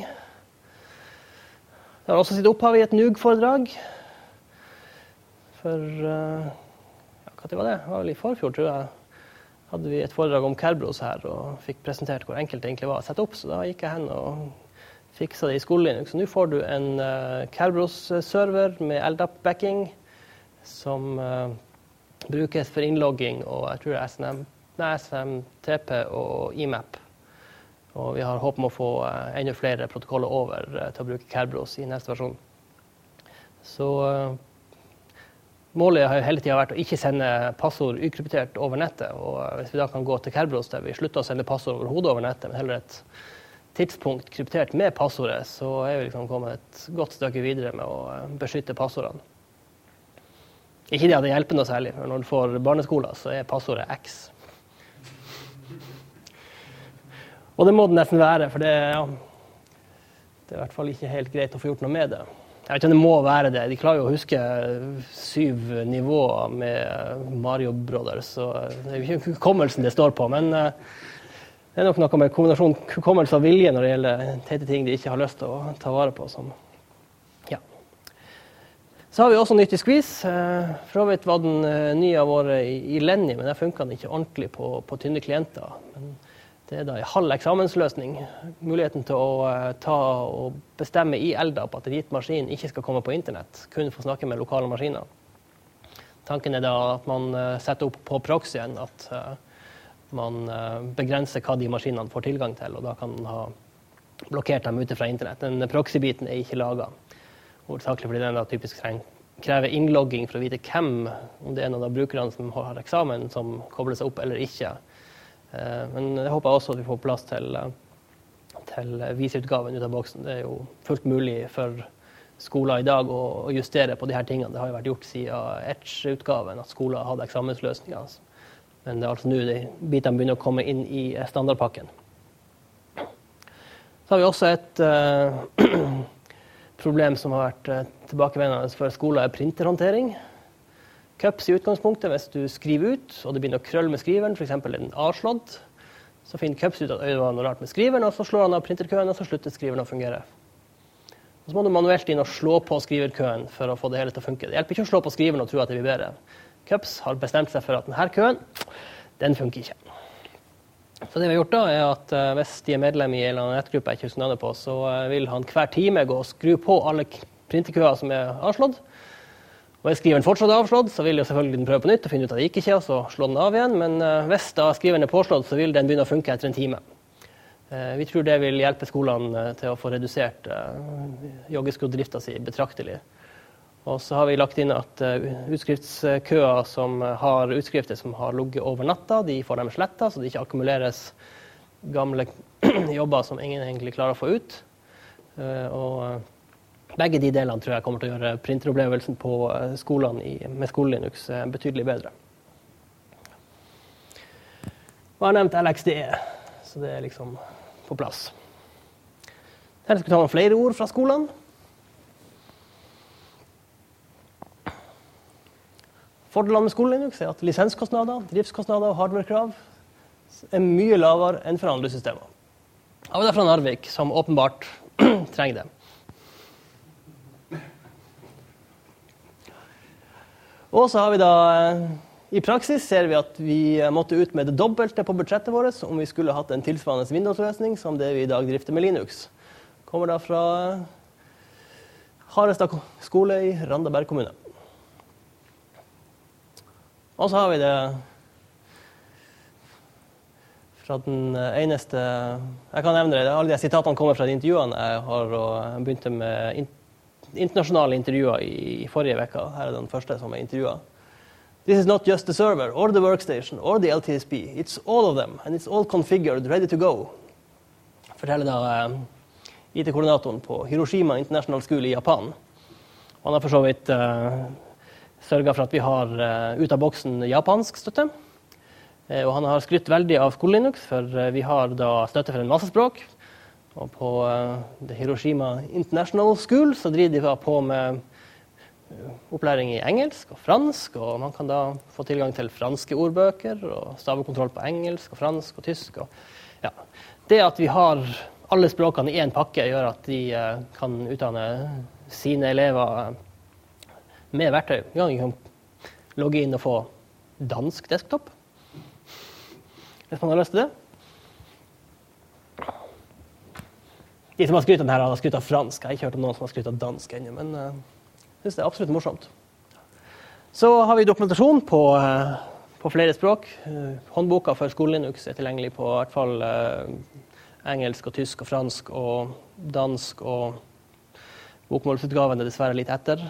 Det har også sitt opphav i et N U G-foredrag. For, uh, ja, hva det var det? Det var vel i forfjor, tror jeg, hadde vi et foredrag om Kerberos her, og fikk presentert hvor enkelt det egentlig var å sette opp, så da gikk jeg hen og fiksa det i Skolinux. Så nå får du en uh, Kerberos-server med L D A P-backing, som uh, brukes for innlogging, og jeg tror S M, nei, S M T P og I M A P. Og vi har håp om å få uh, enda flere protokoller over uh, til å bruke Kerberos i neste versjon. Så uh, målet har jo hele tiden vært å ikke sende passord ukryptert over nettet, og hvis vi da kan gå til Kerberos der vi slutter å sende passord over hodet over nettet, men heller et tidspunkt kryptert med passordet, så er vi liksom kommet et godt stykke videre med å beskytte passordene. Ikke det at det hjelper noe særlig, for når du får barneskoler, så er passordet X. Og det må det nesten være, for det, ja, det er i hvert fall ikke helt greit å få gjort noe med det. Jeg vet ikke om det må være det. De klarer jo å huske syv nivåer med Mario Brothers, så det er jo ikke hukommelsen det står på, men det er nok noe med kombinasjon hukommelse og vilje når det gjelder teite ting de ikke har lyst til å ta vare på. Som, ja. Så har vi også nytt i Squeeze. For så vidt var den nye av våre i Lenny, men der funket den ikke ordentlig på, på tynne klienter. Men det er da en halv eksamensløsning. Muligheten til å uh, ta og bestemme i L D A P at en gitt maskin ikke skal komme på internett, kun få snakke med lokale maskiner. Tanken er da at man uh, setter opp på proxyen at uh, man uh, begrenser hva de maskinene får tilgang til, og da kan man ha blokkert dem ute fra internett. Den proxy-biten er ikke laget. Hovedsakelig fordi den da typisk krever innlogging for å vite hvem, om det er noen av brukerne som har eksamen som kobler seg opp eller ikke. Men jeg håper også at vi får plass til, til viseutgaven ut av boksen. Det er jo fullt mulig for skoler i dag å justere på de her tingene. Det har jo vært gjort siden Edge-utgaven at skoler hadde eksamensløsninger. Men det er altså nå de bitene begynner å komme inn i standardpakken. Så har vi også et uh, problem som har vært uh, tilbakevendende for skoler, er printerhåndtering. Cups i utgangspunktet, hvis du skriver ut, og det begynner å krølle med skriveren, for eksempel en A-slått, så finner Cups ut at det var noe rart med skriveren, og så slår han av printerkøen, og så slutter skriveren å fungere. Og så må du manuelt inn og slå på skriverkøen for å få det hele til å funke. Det hjelper ikke å slå på skriveren og tro at det blir bedre. Cups har bestemt seg for at denne køen, den funker ikke. Så det vi har gjort da, er at uh, hvis de er medlem i en eller annen nettgruppe jeg ikke husker navnet på, så uh, vil han hver time gå og skru på alle printerkøer som er avslått. Og hvis skriveren fortsatt er avslått, så vil jo selvfølgelig den prøve på nytt og finne ut at det gikk ikke, og så slå den av igjen. Men uh, hvis da skriveren er påslått, så vil den begynne å funke etter en time. Uh, vi tror det vil hjelpe skolene uh, til å få redusert uh, joggeskoddrifta si betraktelig. Og så har vi lagt inn at uh, utskriftskøer som uh, har utskrifter som har ligget over natta, de får dem sletta, så det ikke akkumuleres gamle jobber som ingen egentlig klarer å få ut. Uh, og... Uh, Begge de delene tror jeg kommer til å gjøre printeropplevelsen på skolene i, med Skolinux betydelig bedre. Jeg har nevnt L X D E, så det er liksom på plass. Her skal vi ta noen flere ord fra skolene. Fordelene med Skolinux er at lisenskostnader, driftskostnader og hardwarekrav er mye lavere enn for andre systemer. Og det er fra Narvik, som åpenbart trenger det. Og så har vi da, i praksis ser vi at vi måtte ut med det dobbelte på budsjettet vårt om vi skulle hatt en tilsvarende Windows-løsning som det vi i dag drifter med Linux. Kommer da fra Harestad skole i Randaberg kommune. Og så har vi det fra den eneste Jeg kan nevne det. Alle de sitatene kommer fra de intervjuene jeg har, og jeg begynte med internasjonale intervjuer i, i forrige uke. Her er den første som er intervjuet. This is not just the server, or the workstation, or the L T S P. It's all of them, and it's all configured, ready to go. Forteller da eh, I T-koordinatoren på Hiroshima International School i Japan. Han har for så vidt eh, sørget for at vi har eh, ut av boksen japansk støtte. Eh, og han har skrytt veldig av Skolelinux, for eh, vi har da støtte for en masse språk. Og på uh, Hiroshima International School så driver de på med uh, opplæring i engelsk og fransk, og man kan da få tilgang til franske ordbøker og stavekontroll på engelsk og fransk og tysk. Og, ja. Det at vi har alle språkene i en pakke gjør at de uh, kan utdanne sine elever uh, med verktøy. Ja, de kan logge inn og få dansk desktop, hvis man har lyst til det. De som har skrytt av denne, har skrytt av fransk. Jeg har ikke hørt om noen som har skrytt av dansk ennå, men jeg uh, synes det er absolutt morsomt. Så har vi dokumentasjon på, uh, på flere språk. Uh, håndboka for Skolelinux er tilgjengelig på i hvert fall uh, engelsk og tysk og fransk og dansk, og bokmålsutgaven er dessverre litt etter.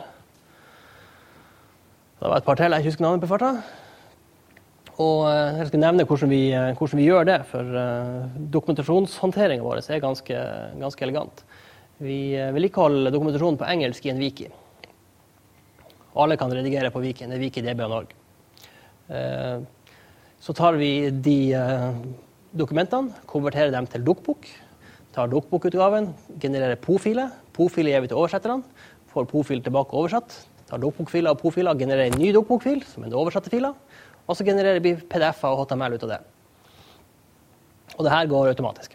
Det var et par til, jeg husker navnet på farta. Og jeg skal nevne hvordan vi, hvordan vi gjør det, for uh, dokumentasjonshåndteringen vår er ganske, ganske elegant. Vi vedlikeholder dokumentasjonen på engelsk i en wiki. Alle kan redigere på wikien, det er wiki punkt d b punkt org. Uh, så tar vi de uh, dokumentene, konverterer dem til dokbok, tar dokbokutgaven, genererer P O-filer. P O-filer gir vi til oversetterne, får P O-fil tilbake oversatt, tar dokbokfiler og P O-filer, genererer en ny dokbokfil, som er den oversatte filer. Og så genererer vi P D F-er og H T M L ut av det. Og det her går automatisk.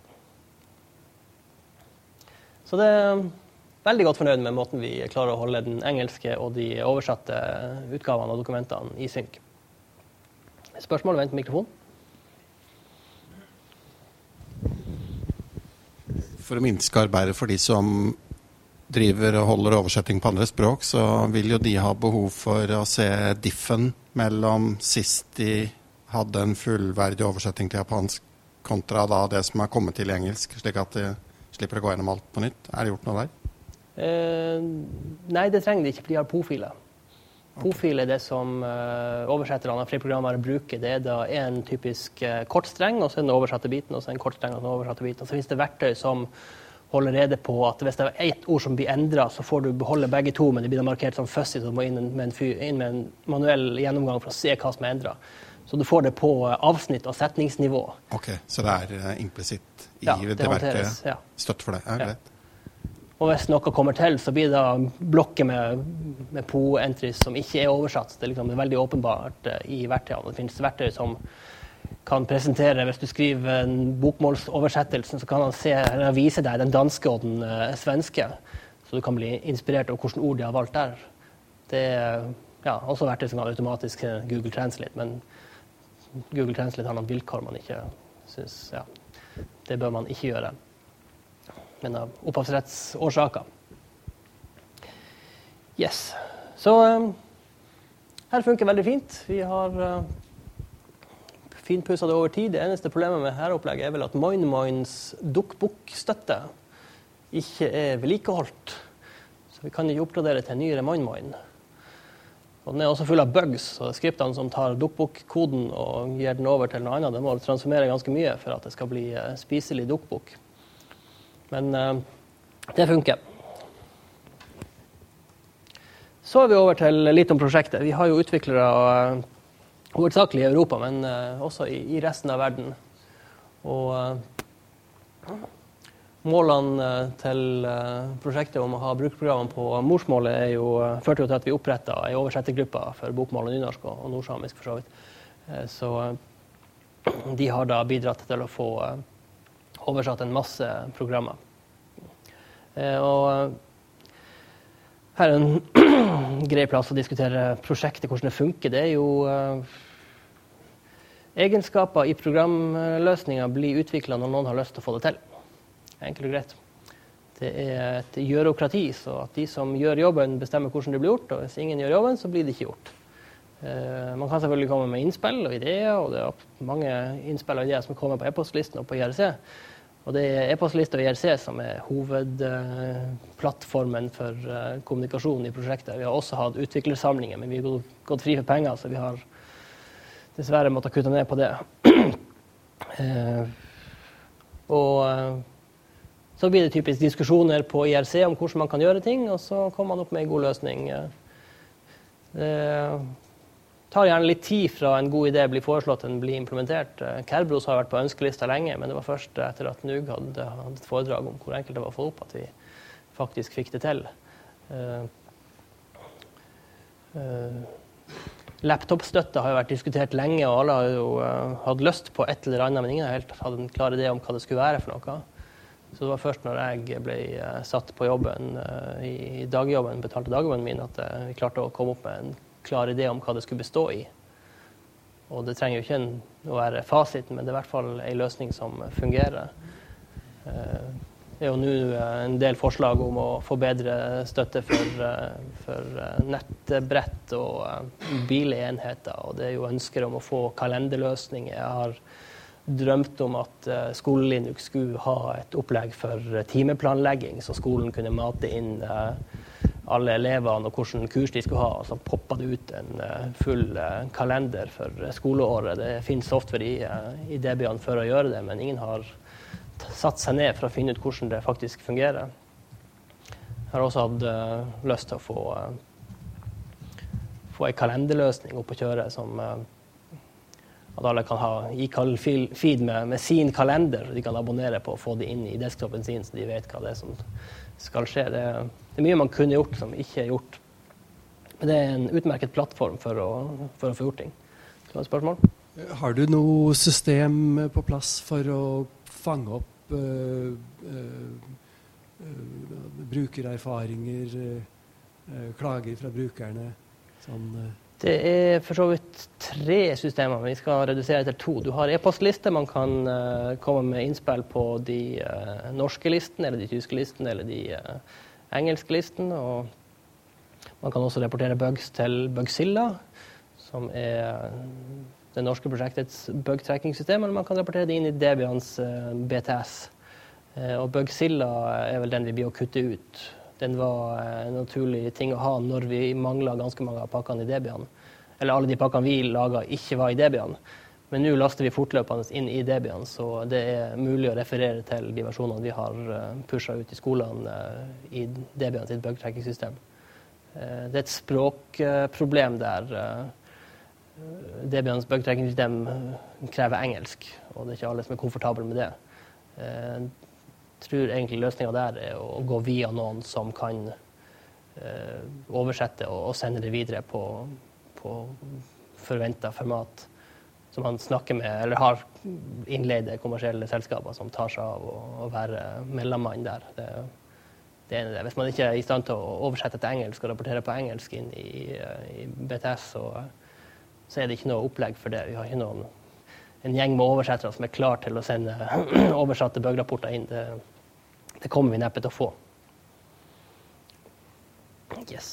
Så det er veldig godt fornøyd med måten vi klarer å holde den engelske og de oversatte utgavene og dokumentene i synk. Spørsmål, vent på mikrofon. For å minske arbeidet for de som driver og holder oversetting på andre språk, så vil jo de ha behov for å se diffen mellom sist de hadde en fullverdig oversetting til japansk kontra da det som er kommet til engelsk, slik at de slipper å gå gjennom alt på nytt. Er det gjort noe der? Eh, nei, det trenger de ikke, for de har P O-filer. P O-fil er det som uh, oversetterne av friprogrammere bruker. Det er da en typisk uh, kortstreng, og så er den oversatte biten, og så en kortstreng og den oversatte biten. Og så finnes det verktøy som holder rede på at hvis det er ett ord som blir endret, så får du beholde begge to, men det blir markert som fuzzy, så du må inn med, en fyr, inn med en manuell gjennomgang for å se hva som er endret. Så du får det på avsnitt og setningsnivå. Ok, så det er uh, implisitt i ja, det, det verket ja. støtt for det. Ja, greit. Ja. Og hvis noe kommer til, så blir det da blokker med, med P O-entries som ikke er oversatt. Det er, liksom, det er veldig åpenbart uh, i verktøyene. Det finnes verktøy som kan presentere, hvis du skriver en bokmålsoversettelse, så kan han se, eller vise deg den danske og den uh, svenske, så du kan bli inspirert av hvilke ord de har valgt der. Det er ja, også verktøy som kan automatisk Google Translate, men Google Translate har noen vilkår man ikke synes, ja, det bør man ikke gjøre. Men av opphavsrettsårsaker. Yes. Så um, her funker veldig fint. Vi har uh, finpusset det over tid. Det eneste problemet med her opplegget er vel at MoinMoins dokbok-støtte ikke er vedlikeholdt. Så vi kan ikke oppgradere til en nyere MoinMoin. Og den er også full av bugs, så skriptene som tar dokbok-koden og gir den over til noe annet, det må transformere ganske mye for at det skal bli uh, spiselig dokbok. Men uh, det funker. Så er vi over til litt om prosjektet. Vi har jo utviklere uh, hovedsakelig i Europa, men uh, også i, i resten av verden. Og uh, målene uh, til uh, prosjektet om å ha brukerprogrammene på morsmålet er jo, uh, førte jo til at vi opprettet en oversettergruppe for bokmål og nynorsk og, og nordsamisk for så vidt. Uh, så uh, de har da bidratt til å få uh, oversatt en masse programmer. Uh, og her er en grei plass å diskutere prosjektet, hvordan det funker. Det er jo uh, egenskaper i programløsninger blir utviklet når noen har lyst til å få det til. Enkelt og greit. Det er et gjørokrati, så at de som gjør jobben bestemmer hvordan det blir gjort, og hvis ingen gjør jobben, så blir det ikke gjort. Eh, man kan selvfølgelig komme med innspill og ideer, og det er mange innspill og ideer som kommer på e-postlisten og på I R C. Og det er e-postliste og I R C som er hovedplattformen for eh, kommunikasjon i prosjektet. Vi har også hatt utviklersamlinger, men vi har gått fri for penger, så vi har dessverre måttet kutte ned på det. eh, og eh, så blir det typisk diskusjoner på I R C om hvordan man kan gjøre ting, og så kommer man opp med en god løsning. Det tar gjerne litt tid fra en god idé blir foreslått til den blir implementert. Kerberos har vært på ønskelista lenge, men det var først etter at N U G hadde, hadde et foredrag om hvor enkelt det var å få opp at vi faktisk fikk det til. Uh, uh, Laptop-støtte har jo vært diskutert lenge, og alle har jo uh, hatt lyst på et eller annet, men ingen har helt hatt en klar idé om hva det skulle være for noe. Så det var først når jeg ble uh, satt på jobben, uh, i dagjobben, betalte dagjobben min, at uh, vi klarte å komme opp med en klar idé om hva det skulle bestå i. Og det trenger jo ikke en, å være fasiten, men det er i hvert fall en løsning som fungerer. Uh, det er jo nå uh, en del forslag om å få bedre støtte for, uh, for uh, nettbrett og uh, mobile enheter, og det er jo ønsker om å få kalenderløsninger. Jeg har drømt om at uh, Skole-Linux skulle ha et opplegg for uh, timeplanlegging, så skolen kunne mate inn uh, alle elevene og hvilken kurs de skulle ha, og så poppet det ut en uh, full uh, kalender for uh, skoleåret. Det finnes software i, uh, i Debian for å gjøre det, men ingen har satt seg ned for å finne ut hvordan det faktisk fungerer. Jeg har også hatt uh, lyst til å få, uh, få en kalenderløsning opp å kjøre som uh, at alle kan ha e-feed med, med sin kalender, og de kan abonnere på å få det inn i desktopen sin, så de vet hva det er som skal skje. Det, det er mye man kunne gjort som ikke er gjort. Men det er en utmerket plattform for å, for å få gjort ting. Skal du ha et spørsmål? Har du noe system på plass for å fange opp uh, uh, uh, brukererfaringer, uh, klager fra brukerne? Sånn, uh. Det er for så vidt tre systemer, men vi skal redusere til to. Du har e-postliste, man kan uh, komme med innspill på de uh, norske listene, eller de tyske listene, eller de uh, engelske listene. Og man kan også rapportere bugs til Bugzilla, som er det norske prosjektets bug-tracking-system, eller man kan rapportere det inn i Debians uh, B T S. Uh, og Bugzilla er vel den vi blir å kutte ut. Den var en naturlig ting å ha når vi manglet ganske mange av pakkene i Debian. Eller alle de pakkene vi laget ikke var i Debian. Men nå laster vi fortløpende inn i Debian, så det er mulig å referere til de versjonene vi har pushet ut i skolene i Debian sitt bug-tracking-system. Det er et språkproblem der. Debians bug-tracking-system krever engelsk, og det er ikke alle som er komfortable med det. Jeg tror egentlig løsningen der er å gå via noen som kan eh, oversette og, og sende det videre på, på forventet format som man snakker med, eller har innleide kommersielle selskaper som tar seg av å, å være mellommann der. Det, det er det. Hvis man ikke er i stand til å oversette til engelsk og rapportere på engelsk inn i, i B T S, så, så er det ikke noe opplegg for det. Vi har ikke noen en gjeng med oversettere som er klar til å sende oversatte bug-rapporter inn. Det, det kommer vi neppe til å få. Yes.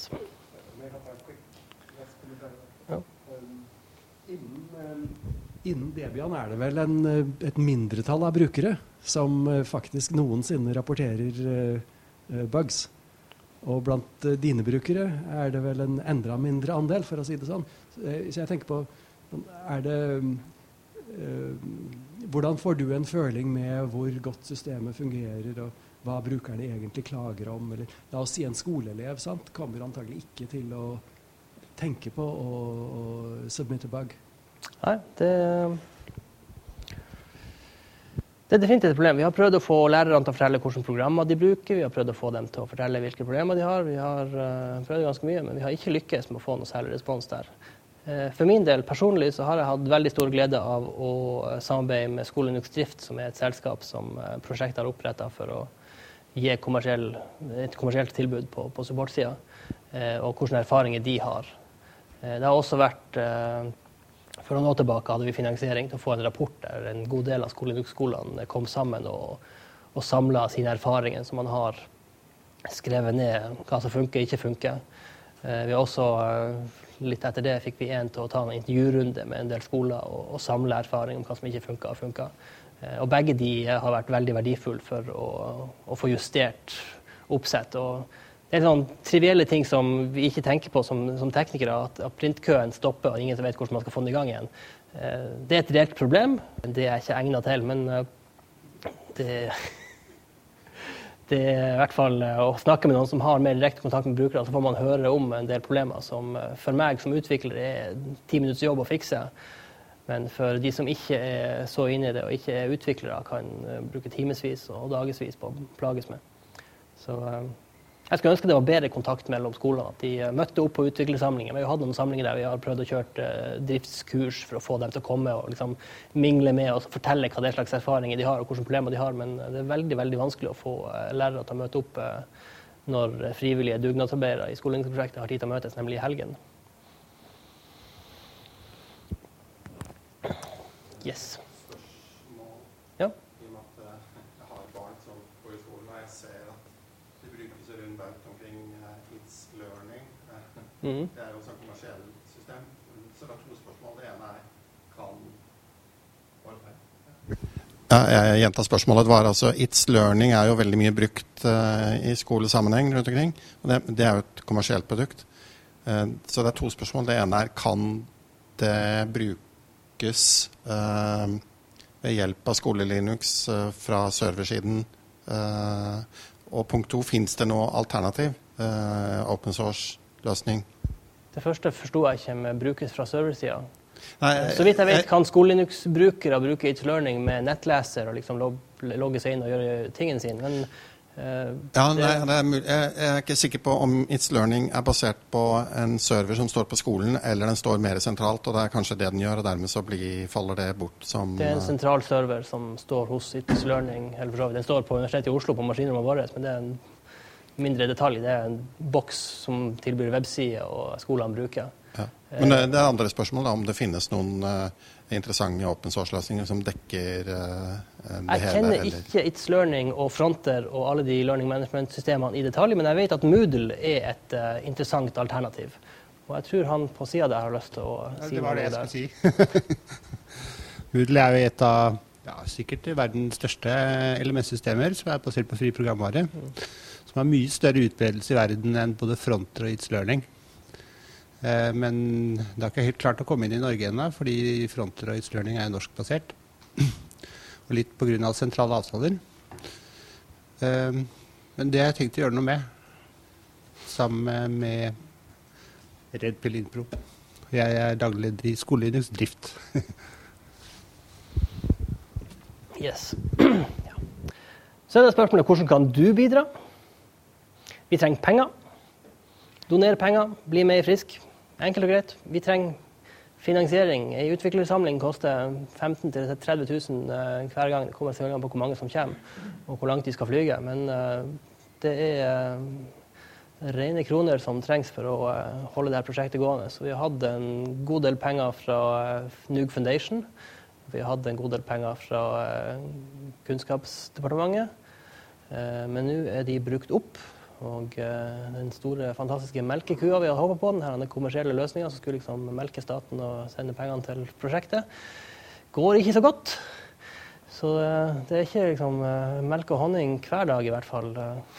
Ja. Innen, innen Debian er det vel en, et mindretall av brukere som faktisk noensinne rapporterer uh, bugs. Og blant uh, dine brukere er det vel en enda mindre andel, for å si det sånn. Så, så jeg tenker på, er det... Uh, hvordan får du en føling med hvor godt systemet fungerer, og hva brukerne egentlig klager om? Eller, la oss si en skoleelev, sant, kommer antagelig ikke til å tenke på å, å submitte bug. Nei, det, det er definitivt et problem. Vi har prøvd å få lærerne til å fortelle hvilke programmer de bruker. Vi har prøvd å få dem til å fortelle hvilke problemer de har. Vi har uh, prøvd ganske mye, men vi har ikke lykkes med å få noe særlig respons der. For min del, personlig, så har jeg hatt veldig stor glede av å samarbeide med Skole-Linux Drift, som er et selskap som prosjektet har opprettet for å gi kommersiell, et kommersielt tilbud på, på support-siden, og hvilke erfaringer de har. Det har også vært, for noen år tilbake hadde vi finansiering til å få en rapport der en god del av Skole-Linux-skolene kom sammen og, og samlet sine erfaringer som man har skrevet ned, hva som funker, ikke funker. Vi har også, litt etter det, fikk vi en til å ta en intervjurunde med en del skoler og, og samle erfaring om hva som ikke funket og funket. Og begge de har vært veldig verdifulle for å, å få justert oppsett. Og det er sånne trivielle ting som vi ikke tenker på som, som teknikere, at, at printkøen stopper og ingen som vet hvordan man skal få den i gang igjen. Det er et reelt problem. Det er ikke egnet til, men det Det er i hvert fall å snakke med noen som har mer direkte kontakt med brukere, så får man høre om en del problemer som for meg som utvikler er ti minutters jobb å fikse. Men for de som ikke er så inne i det og ikke er utviklere, kan bruke timesvis og dagesvis på å plages med. Så jeg skulle ønske det var bedre kontakt mellom skolene, at de møtte opp på utviklersamlinger. Vi har hatt noen samlinger der vi har prøvd å kjøre driftskurs for å få dem til å komme og liksom mingle med og fortelle hva det slags erfaringer de har og hvilke problemer de har, men det er veldig, veldig vanskelig å få lærere til å møte opp når frivillige dugnadsarbeidere i skoleprosjektet har tid til å møtes, nemlig i helgen. Yes. Spørsmål? Ja. I og med at jeg har barn som går i skolen, og jeg ser at det brukes rundt baut omkring It's Learning. Mm. Det er jo et sånt kommersielt system. Så det er to spørsmål. Det ene er, kan... Ja, jeg gjentar spørsmålet var altså, It's Learning er jo veldig mye brukt uh, i skolesammenheng rundt omkring. Og det, det er jo et kommersielt produkt. Uh, så det er to spørsmål. Det ene er, kan det brukes Uh, ved hjelp av skole-Linux uh, fra serversiden. Uh, og punkt to, finnes det noe alternativ uh, open source-løsning? Det første forstod jeg ikke med brukes fra serversiden. Nei, Så vidt jeg vet, kan skole-Linux-brukere bruke It's Learning med nettleser og liksom log logge seg inn og gjøre tingene sine, men uh, ja, nei, det er mulig. Jeg, jeg er ikke sikker på om It's Learning er basert på en server som står på skolen, eller den står mer sentralt, og det er kanskje det den gjør, og dermed så blir, faller det bort som... Det er en sentral server som står hos It's Learning, eller for så vidt. Den står på Universitetet i Oslo på maskinrommet vårt, men det er en mindre detalj. Det er en boks som tilbyr websider og skolene bruker. Ja. Men det, det er andre spørsmål da, om det finnes noen uh, interessante open source-løsninger som dekker uh, det hele. Jeg kjenner eller... ikke It's Learning og Fronter og alle de learning management-systemene i detalj, men jeg vet at Moodle er et uh, interessant alternativ. Og jeg tror han på siden der har lyst til å ja, si noe der. Det var det jeg skulle si. Moodle er jo et av ja, sikkert verdens største L M S-systemer som er basert på fri programvare, mm. som har mye større utbredelse i verden enn både Fronter og It's Learning. Men det har ikke helt klart å komme inn i Norge ennå, fordi Fronter og It's Learning er norskbasert. Og litt på grunn av sentrale avtaler. Men det har jeg tenkt å gjøre noe med, sammen med Red Pill Impro. Jeg er daglig leder i skole-Linux drift. Yes. Ja. Så er det spørsmålet, hvordan kan du bidra? Vi trenger penger. Donere penger, bli mer frisk. Enkelt og greit. Vi trenger finansiering. En utviklersamling koster femten til tretti tusen hver gang. Det kommer selvfølgelig an på hvor mange som kommer, og hvor langt de skal flyge. Men det er rene kroner som trengs for å holde dette prosjektet gående. Så vi har hatt en god del penger fra Nug Foundation. Vi har hatt en god del penger fra Kunnskapsdepartementet. Men nå er de brukt opp. Og den store, fantastiske melkekua vi har håpet på, denne kommersielle løsningen som skulle liksom melke staten og sende pengene til prosjektet, går ikke så godt. Så det er ikke liksom melk og honning hver dag i hvert fall.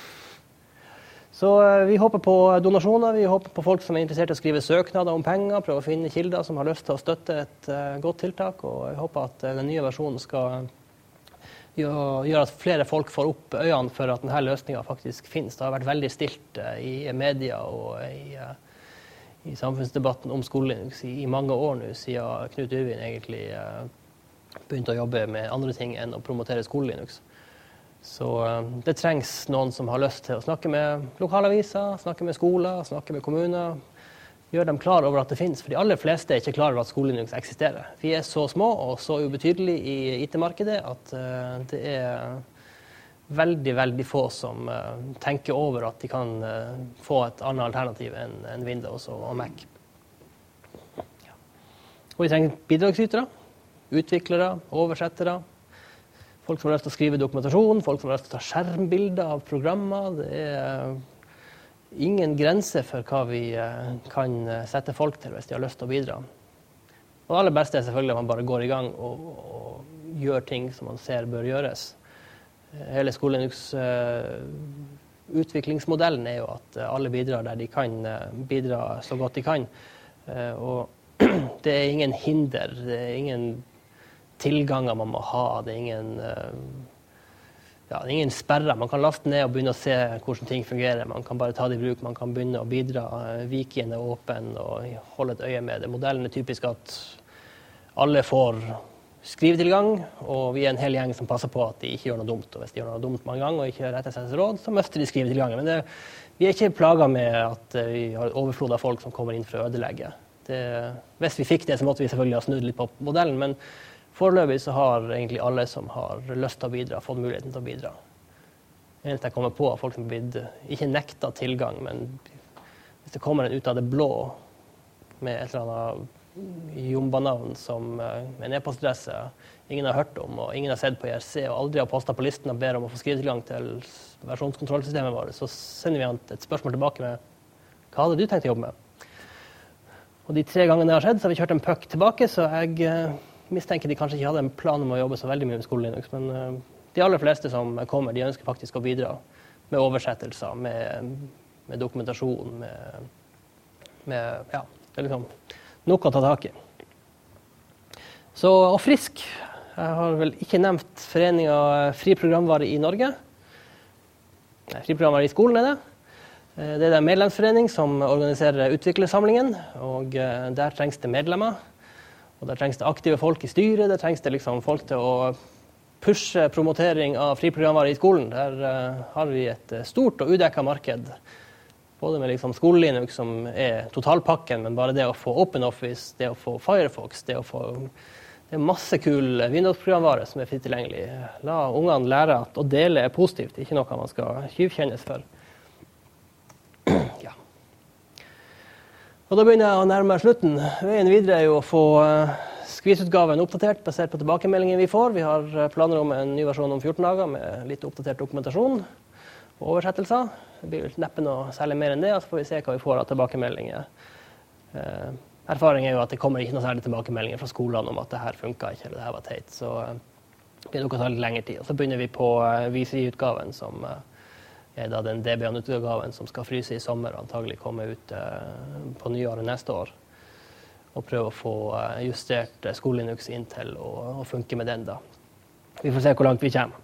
Så vi håper på donasjoner, vi håper på folk som er interessert i å skrive søknader om penger, prøve å finne kilder som har lyst til å støtte et godt tiltak, og jeg håper at den nye versjonen skal gjør at flere folk får opp øynene for at denne løsningen faktisk finnes. Det har vært veldig stilt i media og i, i samfunnsdebatten om skole-Linux i, i mange år nå, siden Knut Yrvin egentlig begynte å jobbe med andre ting enn å promotere skole-Linux. Så det trengs noen som har lyst til å snakke med lokalaviser, snakke med skoler, snakke med kommuner, gjør dem klar over at det finnes, for de aller fleste er ikke klar over at skole-Linux eksisterer. Vi er så små og så ubetydelige i I T-markedet at uh, det er veldig, veldig få som uh, tenker over at de kan uh, få et annet alternativ enn en Windows og, og Mac. Ja. Og vi trenger bidragsytere, utviklere, oversettere, folk som har lyst til å skrive dokumentasjon, folk som har lyst til å ta skjermbilder av programmer. Det er ingen grense for hva vi kan sette folk til hvis de har lyst til å bidra. Og det aller beste er selvfølgelig at man bare går i gang og, og gjør ting som man ser bør gjøres. Hele Skole-Linux utviklingsmodellen er jo at alle bidrar der de kan bidra så godt de kan. Og det er ingen hinder, det er ingen tilganger man må ha, det er ingen, ja, det er ingen sperrer. Man kan laste ned og begynne å se hvordan ting fungerer. Man kan bare ta det i bruk, man kan begynne å bidra. Wikien er åpen og holde et øye med det. Modellen er typisk at alle får skrivetilgang, og vi er en hel gjeng som passer på at de ikke gjør noe dumt. Og hvis de gjør noe dumt mange ganger og ikke retter seg til råd, så mister de skrivetilgangen. Men det, vi er ikke plaget med at vi har overflod av folk som kommer inn for å ødelegge. Det, hvis vi fikk det, så måtte vi selvfølgelig ha snudd litt på modellen, men foreløpig så har egentlig alle som har lyst til å bidra, fått muligheten til å bidra. Eneste jeg kommer på av folk som har blitt ikke nekta tilgang, men hvis det kommer en ut av det blå med et eller annet jumbanavn som med en e-postadresse ingen har hørt om, og ingen har sett på I R C, og aldri har postet på listen og ber om å få skrivetilgang til versjonskontrollsystemet vårt, så sender vi han et spørsmål tilbake med hva hadde du tenkt å jobbe med? Og de tre gangene det har skjedd, så har vi kjørt en puck tilbake, så jeg uh, mistenker de kanskje ikke hadde en plan om å jobbe så veldig mye med Skole-Linux, men uh, de aller fleste som kommer, de ønsker faktisk å bidra med oversettelser, med, med dokumentasjon, med, med, ja, det er liksom noe å ta tak i. Så, og Frisk, jeg har vel ikke nevnt foreningen Fri Programvare i Norge. Nei, Fri Programvare i skolen er det. Det er en medlemsforening som organiserer utviklersamlingen, og der trengs det medlemmer. Og der trengs det aktive folk i styret, der trengs det liksom folk til å pushe promotering av fri programvare i skolen. Der uh, har vi et stort og udekket marked, både med liksom Skole-Linux som er totalpakken, men bare det å få OpenOffice, det å få Firefox, det å få det er masse kul Windows-programvare som er fritt tilgjengelig. La ungene lære at å dele er positivt, ikke noe man skal tyvkjennes for. Ja. Og da begynner jeg å nærme meg slutten. Veien videre er jo å få uh, skvisutgaven oppdatert, basert på tilbakemeldingen vi får. Vi har planer om en ny versjon om fjorten dager med litt oppdatert dokumentasjon og oversettelser. Det blir neppe noe særlig mer enn det, og så får vi se hva vi får av tilbakemeldinger. Eh, erfaring er jo at det kommer ikke noe særlig tilbakemeldinger fra skolene om at det her funket ikke, eller det her var teit, så eh, blir det noe ta litt lengre tid. Og så begynner vi på eh, V C I-utgaven, som eh, er da den Debian-utgaven som skal fryse i sommer, og antagelig komme ut eh, på nyåret neste år. Og prøve å få eh, justert eh, Skole-Linux inn til å, å funke med den da. Vi får se hvor langt vi kommer.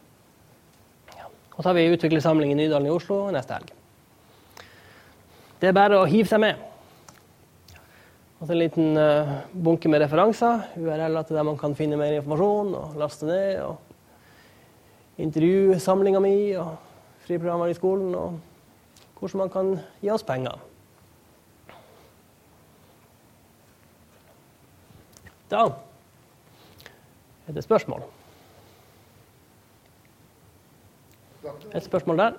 Og så har vi utviklingssamling i Nydalen i Oslo neste helg. Det er bare å hive seg med. Og så en liten uh, bunke med referanser, U R L-er til der man kan finne mer informasjon og laste ned, og intervjusamlinga mi, og friprogrammer i skolen, og hvordan man kan gi oss penger. Da er det spørsmål. Et spørsmål der.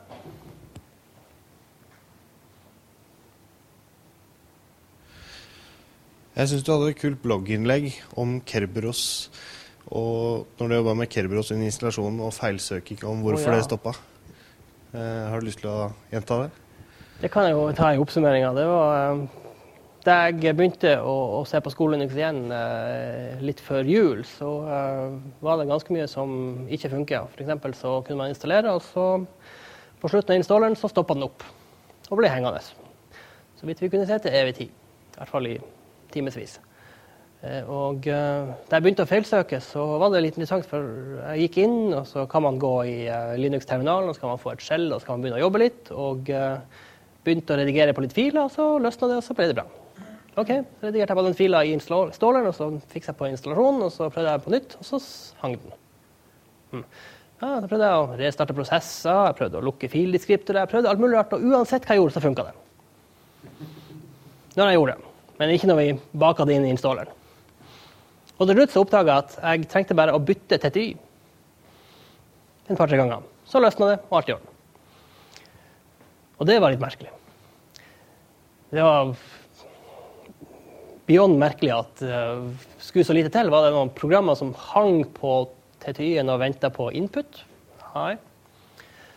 Jeg synes du hadde et kult blogginnlegg om Kerberos, og når du jobbet med Kerberos i installasjonen og feilsøking om hvorfor oh, ja. det stoppet. Eh, har du lyst til å gjenta det? Det kan jeg jo ta i oppsummeringen. Det var da jeg begynte å, å se på Skole-Linux igjen eh, litt før jul, så eh, var det ganske mye som ikke funket. For eksempel så kunne man installere, og så på slutten av installeren så stoppet den opp og ble hengende. Så vidt vi kunne se til evig tid, i hvert fall i timesvis. Eh, og eh, da jeg begynte å feilsøke, så var det litt interessant, for jeg gikk inn, og så kan man gå i eh, Linux-terminalen, og så kan man få et shell, og så kan man begynne å jobbe litt, og eh, begynte å redigere på litt filer, og så løsnet det, og så ble det bra. Ok, så redigerte jeg på den fila i installeren, og så fikk jeg på installasjonen, og så prøvde jeg på nytt, og så hang den. Hmm. Ja, da prøvde jeg å restarte prosesser, jeg prøvde å lukke fildeskripter, jeg prøvde alt mulig rart, og uansett hva jeg gjorde, så funket det. Når jeg gjorde det, men ikke når vi baket det inn i installeren. Og til slutt så oppdaget jeg at jeg trengte bare å bytte T T Y en par-tre ganger. Så løsnet det, og alt i orden. Og det var litt merkelig. Det var beyond merkelig at uh, skulle så lite til. Var det noen programmer som hang på T T Y-en og ventet på input? Nei.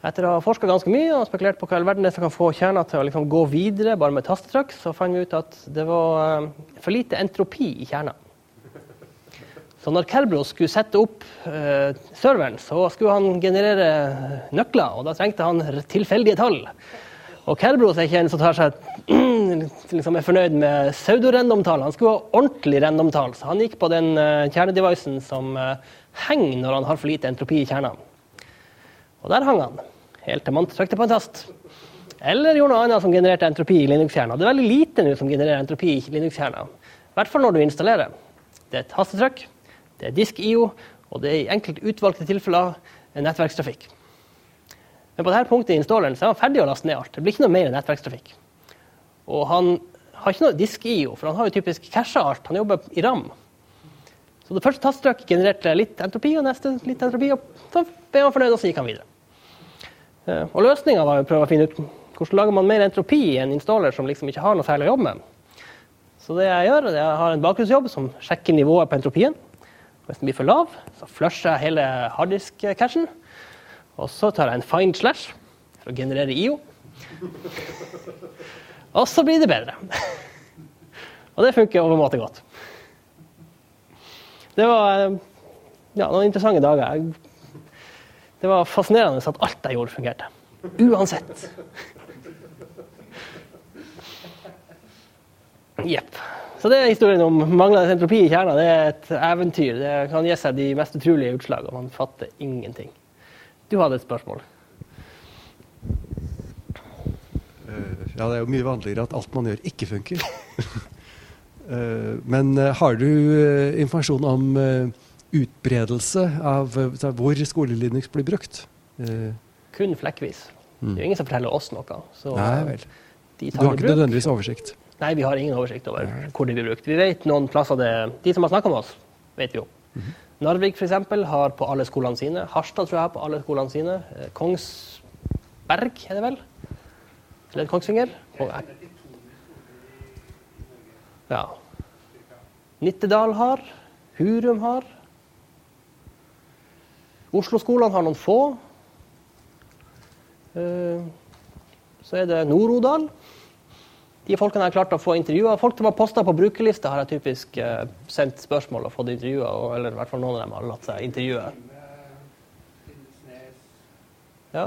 Etter å ha forsket ganske mye og spekulert på hva all verden det som kan få kjerner til å liksom gå videre bare med tastetrykk, så fant vi ut at det var for lite entropi i kjerner. Så når Kerberos skulle sette opp uh, serveren, så skulle han generere nøkler, og da trengte han tilfeldige tall. Og Kerberos er ikke en som tar seg, liksom er fornøyd med pseudorandomtall. Han skulle ha ordentlig randomtall, så han gikk på den uh, kjernedevicen som uh, henger når han har for lite entropi i kjernen. Og der hang han, helt til man trykte på en tast. Eller gjorde noe annet som genererte entropi i Linux-kjernen. Det er veldig lite nå som genererer entropi i Linux-kjernen. I hvert fall når du installerer. Det er et hastetrykk. Det er disk I O, og det er i enkelt utvalgte tilfeller en nettverkstrafikk. Men på dette punktet i installeren så er han ferdig å laste ned alt. Det blir ikke noe mer nettverkstrafikk. Og han har ikke noe disk I O, for han har jo typisk cache alt. Han jobber i RAM. Så det første tastetrykket genererte litt entropi, og neste litt entropi, og så ble han fornøyd, og så gikk han videre. Og løsningen var å prøve å finne ut hvordan lager man mer entropi i en installer som liksom ikke har noe særlig å jobbe med. Så det jeg gjør, er at jeg har en bakgrunnsjobb som sjekker nivået på entropien. Hvis den blir for lav, så flusher jeg hele harddisk-cachen. Og så tar jeg en find slash for å generere I O. Og så blir det bedre. Og det funker over en måte godt. Det var ja, noen interessante dager. Det var fascinerende at alt jeg gjorde fungerte. Uansett. Jepp. Så det er historien om manglende entropi i kjernen. Det er et eventyr. Det kan gi seg de mest utrolige utslag, og man fatter ingenting. Du hadde et spørsmål. Ja, det er jo mye vanligere at alt man gjør ikke funker. Men har du informasjon om utbredelse av hvor skolelinux blir brukt? Kun flekkvis. Det er jo ingen som forteller oss noe. Så Nei vel. De du har ikke nødvendigvis oversikt? Nei, vi har ingen oversikt over hvor det blir brukt. Vi vet noen plasser det, de som har snakket med oss, vet vi jo. Mm-hmm. Narvik for eksempel har på alle skolene sine. Harstad tror jeg har på alle skolene sine. Kongsberg er det vel? Eller Kongsvinger? Ja. Nittedal har. Hurum har. Oslo-skolene har noen få. Så er det Nord-Odal. De folkene har klart å få intervjuer. Folk som har postet på brukerlista har jeg typisk uh, sendt spørsmål og fått intervjuer, og, eller i hvert fall noen av dem har latt seg intervjue. Ja.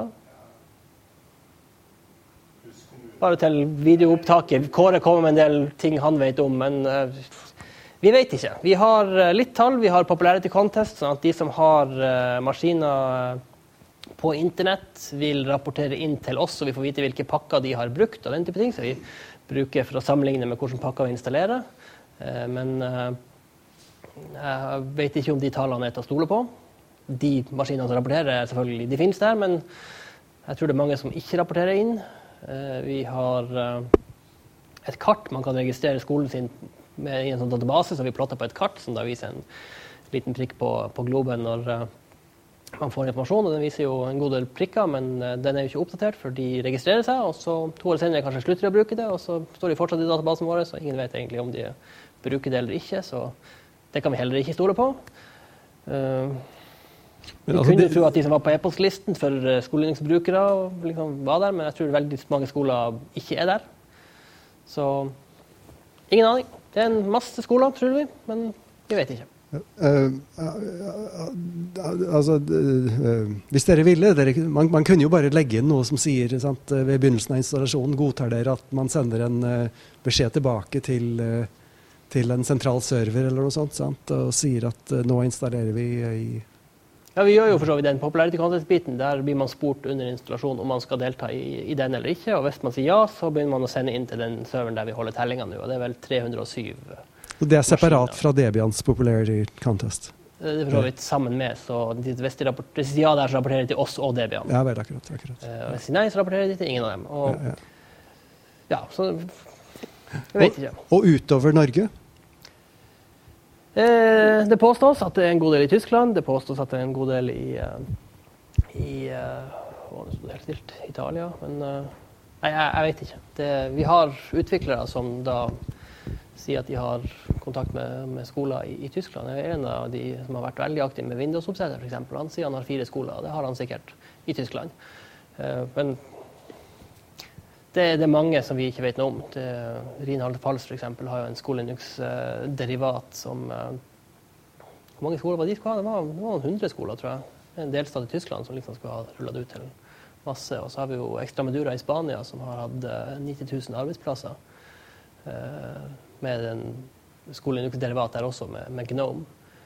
Bare til videoopptaket. Kåre kommer med en del ting han vet om, men uh, vi vet ikke. Vi har uh, litt tall, vi har popularity contest, sånn at de som har uh, maskiner på internett vil rapportere inn til oss, så vi får vite hvilke pakker de har brukt og den type ting, så vi bruker for å sammenligne med hvilke pakker vi installerer. Eh, men eh, jeg vet ikke om de tallene er til å stole på. De maskinene som rapporterer, selvfølgelig, de finnes der, men jeg tror det er mange som ikke rapporterer inn. Eh, vi har eh, et kart man kan registrere skolen sin med i en sånn database, så vi plotter på et kart som da viser en liten prikk på, på globen når eh, man får informasjon, og den viser jo en god del prikker, men den er jo ikke oppdatert, for de registrerer seg, og så to år senere kanskje slutter de å bruke det, og så står de fortsatt i databasen vår, så ingen vet egentlig om de bruker det eller ikke, så det kan vi heller ikke stole på. Uh, vi altså, kunne det... tro at de som var på e-postlisten for skolelinksbrukere liksom var der, men jeg tror veldig mange skoler ikke er der. Så ingen aning. Det er en masse skoler, tror vi, men vi vet ikke. Uh, uh, uh, altså, uh, hvis dere ville, dere, man, man kunne jo bare legge inn noe som sier sant, ved begynnelsen av installasjonen godtar dere at man sender en uh, beskjed tilbake til, uh, til en sentral server eller noe sånt, sant, og sier at uh, nå installerer vi i... Ja, vi gjør jo for så vidt den popularity contest-biten. Der blir man spurt under installasjon om man skal delta i, i den eller ikke, og hvis man sier ja, så begynner man å sende inn til den serveren der vi holder tellingen nå, og det er vel tre hundre og syv. Det er separat fra Debians popularity contest? Det er for så vidt sammen med, så hvis de rapporterer ja der, så rapporterer de til oss og Debian. Ja, vel, akkurat. akkurat. Og hvis de nei, så rapporterer de til ingen av dem. Og, ja, ja. ja, så jeg vet ikke. Og, og utover Norge? Eh, det påstås at det er en god del i Tyskland, det påstås at det er en god del i, i å, det helt stilt, Italia, men nei, jeg, jeg vet ikke. Det, vi har utviklere som da sier at de har kontakt med, med skoler i, i Tyskland. Jeg er en av de som har vært veldig aktiv med Windows-oppsetter, for eksempel. Han sier han har fire skoler, og det har han sikkert i Tyskland. Men det, det er mange som vi ikke vet noe om. Det, Rheinland Pfalz for eksempel har jo en Skolinux-derivat som Hvor mange skoler var de skulle ha? Det var, det var noen hundre skoler, tror jeg. En delstat i Tyskland som liksom skulle ha rullet ut til masse. Og så har vi jo Extremadura i Spania som har hatt nitti tusen arbeidsplasser med en Skolinux-derivat der også, med, med GNOME.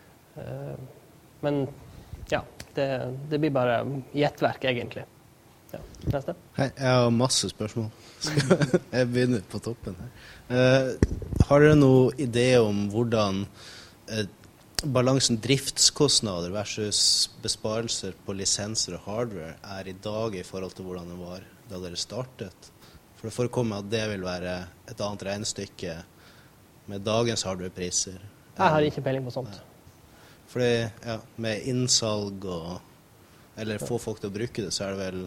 Men ja, det, det blir bare gjettverk, egentlig. Ja, neste. Hei, jeg har masse spørsmål. Jeg begynner på toppen her. Uh, har dere noen idé om hvordan uh, balansen driftskostnader versus besparelser på lisenser og hardware er i dag i forhold til hvordan det var da dere startet? For det forekommer at det vil være et annet regnestykke med dagens hardwarepriser. Jeg har ikke peiling på sånt. Fordi, ja, med innsalg og eller få folk til å bruke det, så er det vel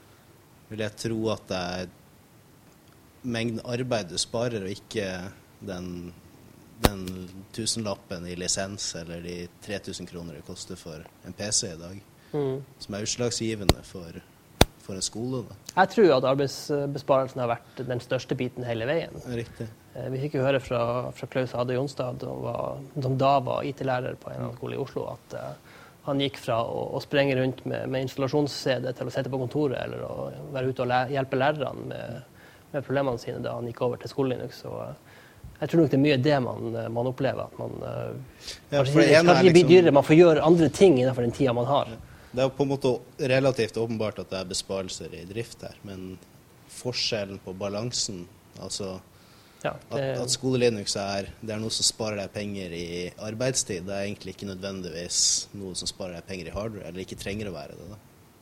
vil jeg tro at det er mengden arbeid du sparer, og ikke den, den tusenlappen i lisens eller de tre tusen kroner det koster for en P C i dag, mm. som er utslagsgivende for, for en skole. Da. Jeg tror at arbeidsbesparelsen har vært den største biten hele veien. Riktig. Vi fikk jo høre fra, fra Klaus Hade Jonstad, som da var I T-lærer på en skole i Oslo, at uh, han gikk fra å, å sprenge rundt med, med installasjons-C D til å sette på kontoret, eller å være ute og læ hjelpe lærerne med, med problemene sine da han gikk over til Skolinux. Så uh, jeg tror nok det er mye det man, man opplever, at man uh, ja, kanskje, kanskje liksom, blir dyrere, man får gjøre andre ting innenfor den tida man har. Det er jo på en måte relativt åpenbart at det er besparelser i drift her, men forskjellen på balansen, altså ja, det... at, at Skolinux er, det er noe som sparer deg penger i arbeidstid, det er egentlig ikke nødvendigvis noe som sparer deg penger i hardware, eller ikke trenger å være det da.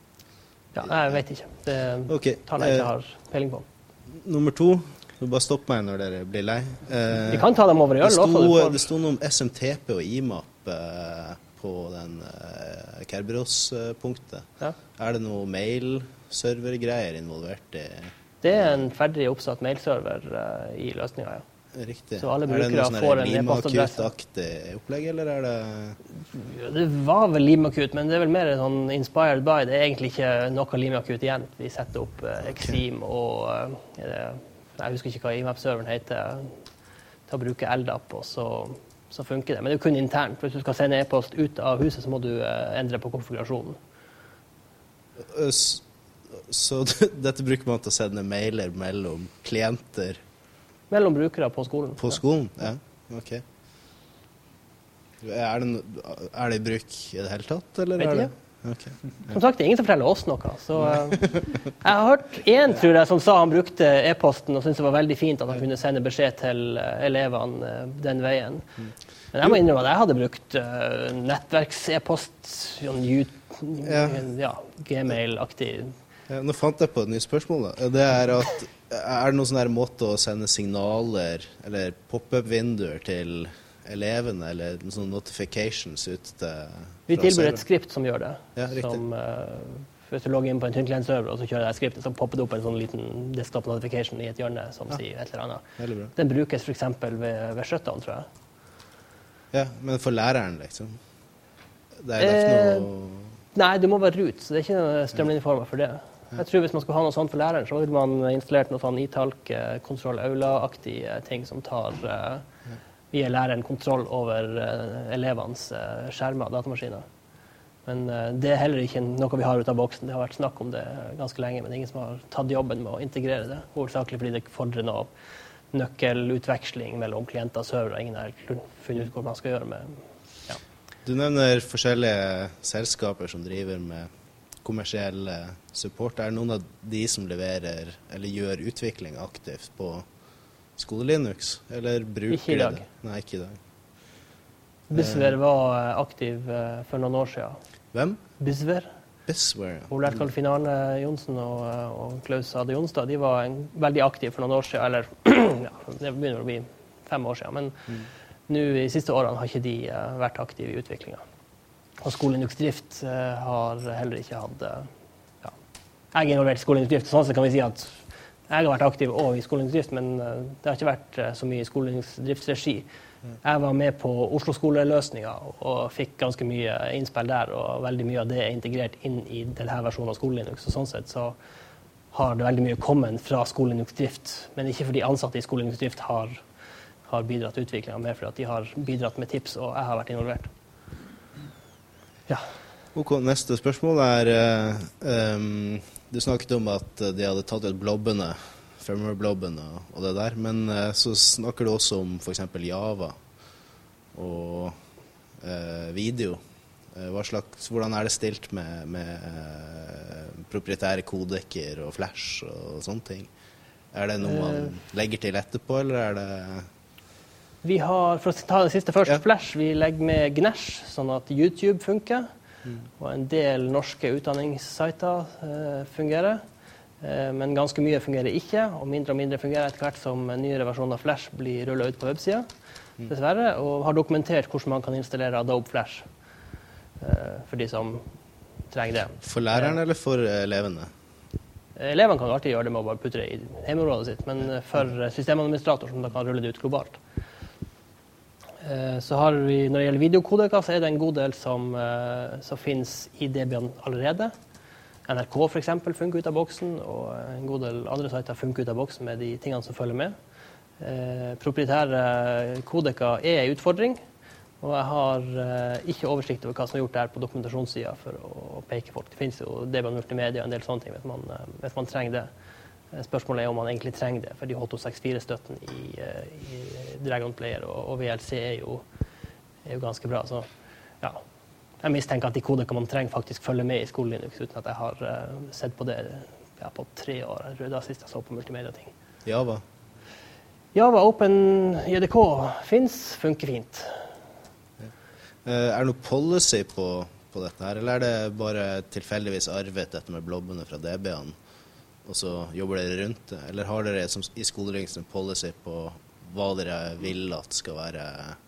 Ja, jeg vet ikke. Det okay. tar jeg ikke har peiling på. Nummer to, du bare stopp meg når dere blir lei. Eh, Vi kan ta dem over i øl også. Får... Det sto noe om S M T P og I M A P eh, på den eh, Kerberos-punktet. Ja. Er det noe mail-server-greier involvert i... Det er en ferdig oppsatt mailserver uh, i løsninga, ja. Riktig. Så alle brukere får en e-postadresse. Er det noe Limakut-aktig opplegg, eller er det... Ja, det var vel Limakut, men det er vel mer sånn inspired by. Det er egentlig ikke noe Limakut igjen. Vi setter opp uh, Extreme okay. og uh, det, jeg husker ikke hva I M A P-serveren heter, til å bruke L D A P, og så, så funker det. Men det er kun internt. Hvis du skal sende e-post ut av huset, så må du uh, endre på konfigurasjonen. S Så dette bruker man til å sende mailer mellom klienter? Mellom brukere på skolen. På skolen, ja. Ok. Er det, er det i bruk i det hele tatt, eller? Vet er det? ikke. Okay. Som sagt, det er ingen som forteller oss noe. Så, uh, jeg har hørt en, tror jeg, som sa han brukte e-posten og syntes det var veldig fint at han kunne sende beskjed til uh, elevene uh, den veien. Men jeg må innrømme at jeg hadde brukt uh, nettverks-e-post, sånn ja. ja, Gmail-aktig. Ja, nå fant jeg på et nytt spørsmål. Da. Det er, at, er det noen sånn måte å sende signaler eller pop-up-vinduer til elevene, eller sånne notifications ut til... Vi tilbyr et skript som gjør det. Ja, som, uh, hvis du logger inn på en Tynkland-server, og så kjører jeg skriptet, så popper det opp en sånn liten desktop notification i et hjørne som ja. sier et eller annet. Den brukes for eksempel ved, ved shutdown, tror jeg. Ja, men for læreren, liksom? Det er ikke eh, noe... Nei, du må være root, så det er ikke noen strømlinjeformer for det. Jeg tror hvis man skulle ha noe sånt for læreren, så ville man installert noe sånn italk, kontroll aula-aktige ting som tar, uh, gir læreren kontroll over uh, elevenes uh, skjermer og datamaskiner. Men uh, det er heller ikke noe vi har ut av boksen. Det har vært snakk om det ganske lenge, men ingen som har tatt jobben med å integrere det. Hovedsakelig fordi det fordrer noe nøkkelutveksling mellom klienter og server, og ingen har funnet ut hva man skal gjøre med. Du nevner forskjellige selskaper som driver med kommersiell support. Er det noen av de som leverer eller gjør utvikling aktivt på Skolinux? Eller bruker ikke i dag. det? Nei, ikke i dag. Bisver var aktiv for noen år siden. Hvem? Bisver. Bisver, ja. Hvor lærte Finn Arne Johnsen og, og Klaus Hade Jonstad, de var en, veldig aktive for noen år siden, eller ja, det begynner å bli fem år siden, men mm. nå i siste årene har ikke de uh, vært aktive i utviklingen. Og Skolinux Drift uh, har heller ikke hatt... Uh, ja. Jeg er involvert i Skolinux Drift, sånn så kan vi si at Jeg har vært aktiv også i skoleledningsdrift, men det har ikke vært så mye i skoleledningsdriftsregi. Jeg var med på Oslo-skoleløsninger og fikk ganske mye innspill der, og veldig mye av det er integrert inn i denne versjonen av Skole-Linux. Og sånn sett så har det veldig mye kommet fra Skole-Linux-drift, men ikke fordi ansatte i Skole-Linux-drift har, har bidratt til utviklingen, mer fordi at de har bidratt med tips, og jeg har vært involvert. Ja. Ok, neste spørsmål er um, du snakket om at de hadde tatt ut blobbene, firmware-blobben og, og det der, men uh, så snakker du også om for eksempel Java og uh, video. Uh, hva slags, hvordan er det stilt med, med uh, proprietære kodeker og flash og sånne ting? Er det noe man legger til etterpå, eller er det... Vi har, for å ta det siste først, ja. Flash, vi legger med Gnash, sånn at YouTube funker. Mm. Og en del norske utdanningssider uh, fungerer, uh, men ganske mye fungerer ikke, og mindre og mindre fungerer etter hvert som nyere versjoner av Flash blir rullet ut på websida, mm. dessverre, og har dokumentert hvordan man kan installere Adobe Flash uh, for de som trenger det. For læreren uh, eller for elevene? Elevene kan alltid gjøre det med å bare putte det i hjemmeområdet sitt, men for systemadministrator som da kan rulle det ut globalt. Så har vi, når det gjelder videokodeker, så er det en god del som, som finnes i Debian allerede. N R K for eksempel funker ut av boksen, og en god del andre sider funker ut av boksen med de tingene som følger med. Eh, proprietære kodeker er en utfordring, og jeg har eh, ikke oversikt over hva som er gjort der på dokumentasjonssiden for å peke folk. Det finnes jo Debian Multimedia og en del sånne ting hvis man, hvis man trenger det. Spørsmålet er om man egentlig trenger det, fordi H to seks-fire-støtten i, i Dragon Player og, og V L C er jo, er jo ganske bra. Så ja, jeg mistenker at de koder man trenger faktisk følger med i Skole-Linux, uten at jeg har uh, sett på det ja, på tre år. Jeg tror da sist jeg så på multimedia-ting. Java? Java Open J D K finnes, funker fint. Ja. Uh, er det noe policy på, på dette her, eller er det bare tilfeldigvis arvet dette med blobbene fra Debian? Og så jobber dere rundt det? Eller har dere som, i Skole-Linux en policy på hva dere vil at skal være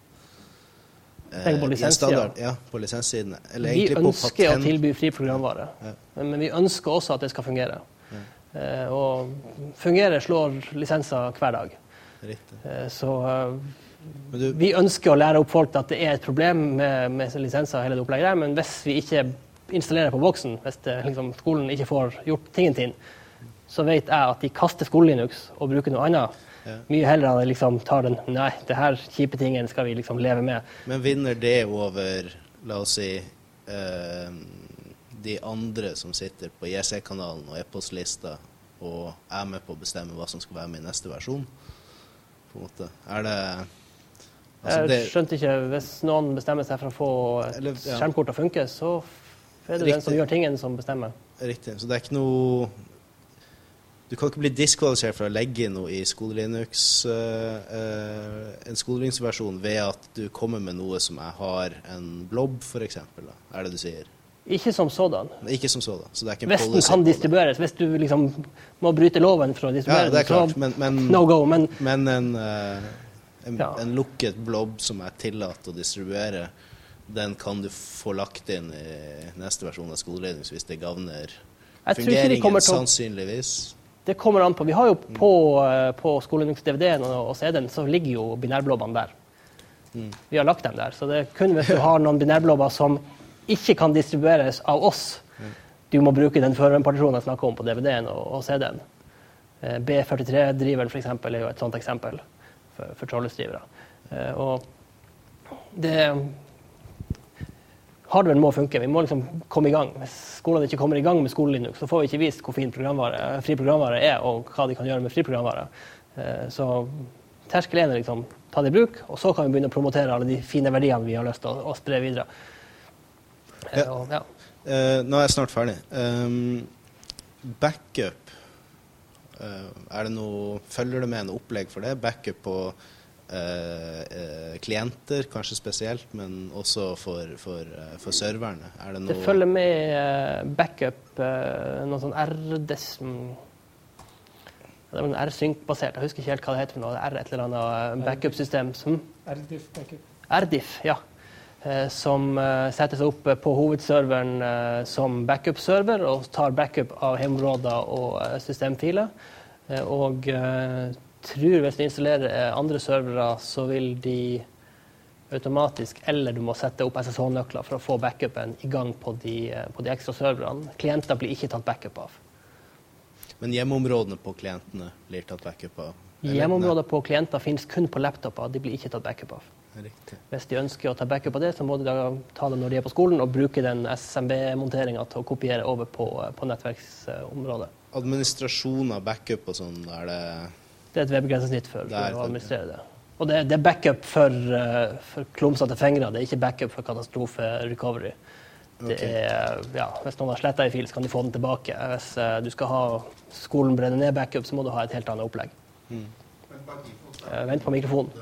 eh, på lisenssiden. Ja, på lisenssiden. Eller vi egentlig ønsker på patent. å tilby fri programvare, ja. men, men vi ønsker også at det skal fungere. Ja. Eh, og fungere slår lisenser hver dag. Eh, så eh, du, vi ønsker å lære opp folk at det er et problem med, med lisenser og hele det opplegget der, men hvis vi ikke installerer på boksen, hvis det, liksom, skolen ikke får gjort tingen til, så vet jeg at de kaster Skole-Linux og bruker noe annet. Ja. Mye heller enn de liksom tar den, nei, det her kjipe tingen skal vi liksom leve med. Men vinner det over, la oss si, eh, de andre som sitter på J C-kanalen og e-postlista og er med på å bestemme hva som skal være med i neste versjon? På en måte. Er det... Altså, jeg det, skjønte ikke, hvis noen bestemmer seg for å få et eller, ja. skjermkort til å funke, så er det Riktig. Den som gjør tingen som bestemmer. Riktig, så det er ikke noe... Du kan ikke bli diskvalifisert for å legge noe i Skole-Linux, uh, uh, en Skole-Linux-versjon ved at du kommer med noe som jeg har en blob, for eksempel, da. Er det du sier? Ikke som sådan. Ikke som sådan, så det er ikke en hvis den kan distribueres, hvis du liksom må bryte loven for å distribuere ja, det er klart, den, men, men, no go, men... Men en, uh, en, ja. en lukket blob som er tillatt å distribuere, den kan du få lagt inn i neste versjon av Skole-Linux hvis det gagner fungeringen, sannsynligvis. Det kommer an på. Vi har jo på, mm. på Skole-Linux-D V D-en og, og C D-en så ligger jo binærblobbene der. Mm. Vi har lagt dem der, så det er kun hvis du har noen binærblobber som ikke kan distribueres av oss. Mm. Du må bruke den førerpartisjonen jeg snakker om på D V D-en og, og C D-en. Eh, B førtitre-driver for eksempel er jo et sånt eksempel for, for trådløsdrivere. Eh, og det hardwaren må funke. Vi må liksom komme i gang. Hvis skolene ikke kommer i gang med Skole-Linux, så får vi ikke vist hvor fin programvare, fri programvare er, og hva de kan gjøre med fri programvare. Så terskel er liksom ta det i bruk, og så kan vi begynne å promotere alle de fine verdiene vi har lyst til å, å spre videre. Ja. Og, ja. Uh, nå er jeg snart ferdig. Um, backup. Uh, er det noe, følger det med en opplegg for det? Backup på Uh, uh, klienter, kanskje spesielt, men også for, for, uh, for serverne. Er det noe... Det følger med uh, backup, uh, noe sånn R-des... Det er en R-sync-basert, jeg husker ikke helt hva det heter for noe, R et eller annet backup-system som... R-diff backup. R-diff, ja. Uh, som uh, settes opp på hovedserveren uh, som backup-server, og tar backup av hjemmeområder og uh, systemfiler. Og jeg tror hvis du installerer andre servere, så vil de automatisk, eller du må sette opp S S H-nøkler for å få backupen i gang på de, på de ekstra serverne. Klienter blir ikke tatt backup av. Men hjemmeområdene på klientene blir tatt backup av? Hjemmeområder på klienter finnes kun på laptoper, de blir ikke tatt backup av. Riktig. Hvis de ønsker å ta backup av det, så må de da ta det når de er på skolen, og bruke den S M B-monteringen til å kopiere over på, på nettverksområdet. Administrasjon av backup og sånn, er det... Det er et webgrensesnitt for, for å administrere det. Og det, det er backup for, for klumsete fingre, det er ikke backup for katastrofe-recovery. Det er, ja, hvis noen har slettet en fil, så kan de få den tilbake. Hvis du skal ha skolen brenne ned backup, så må du ha et helt annet opplegg. Mm. Vent på mikrofonen.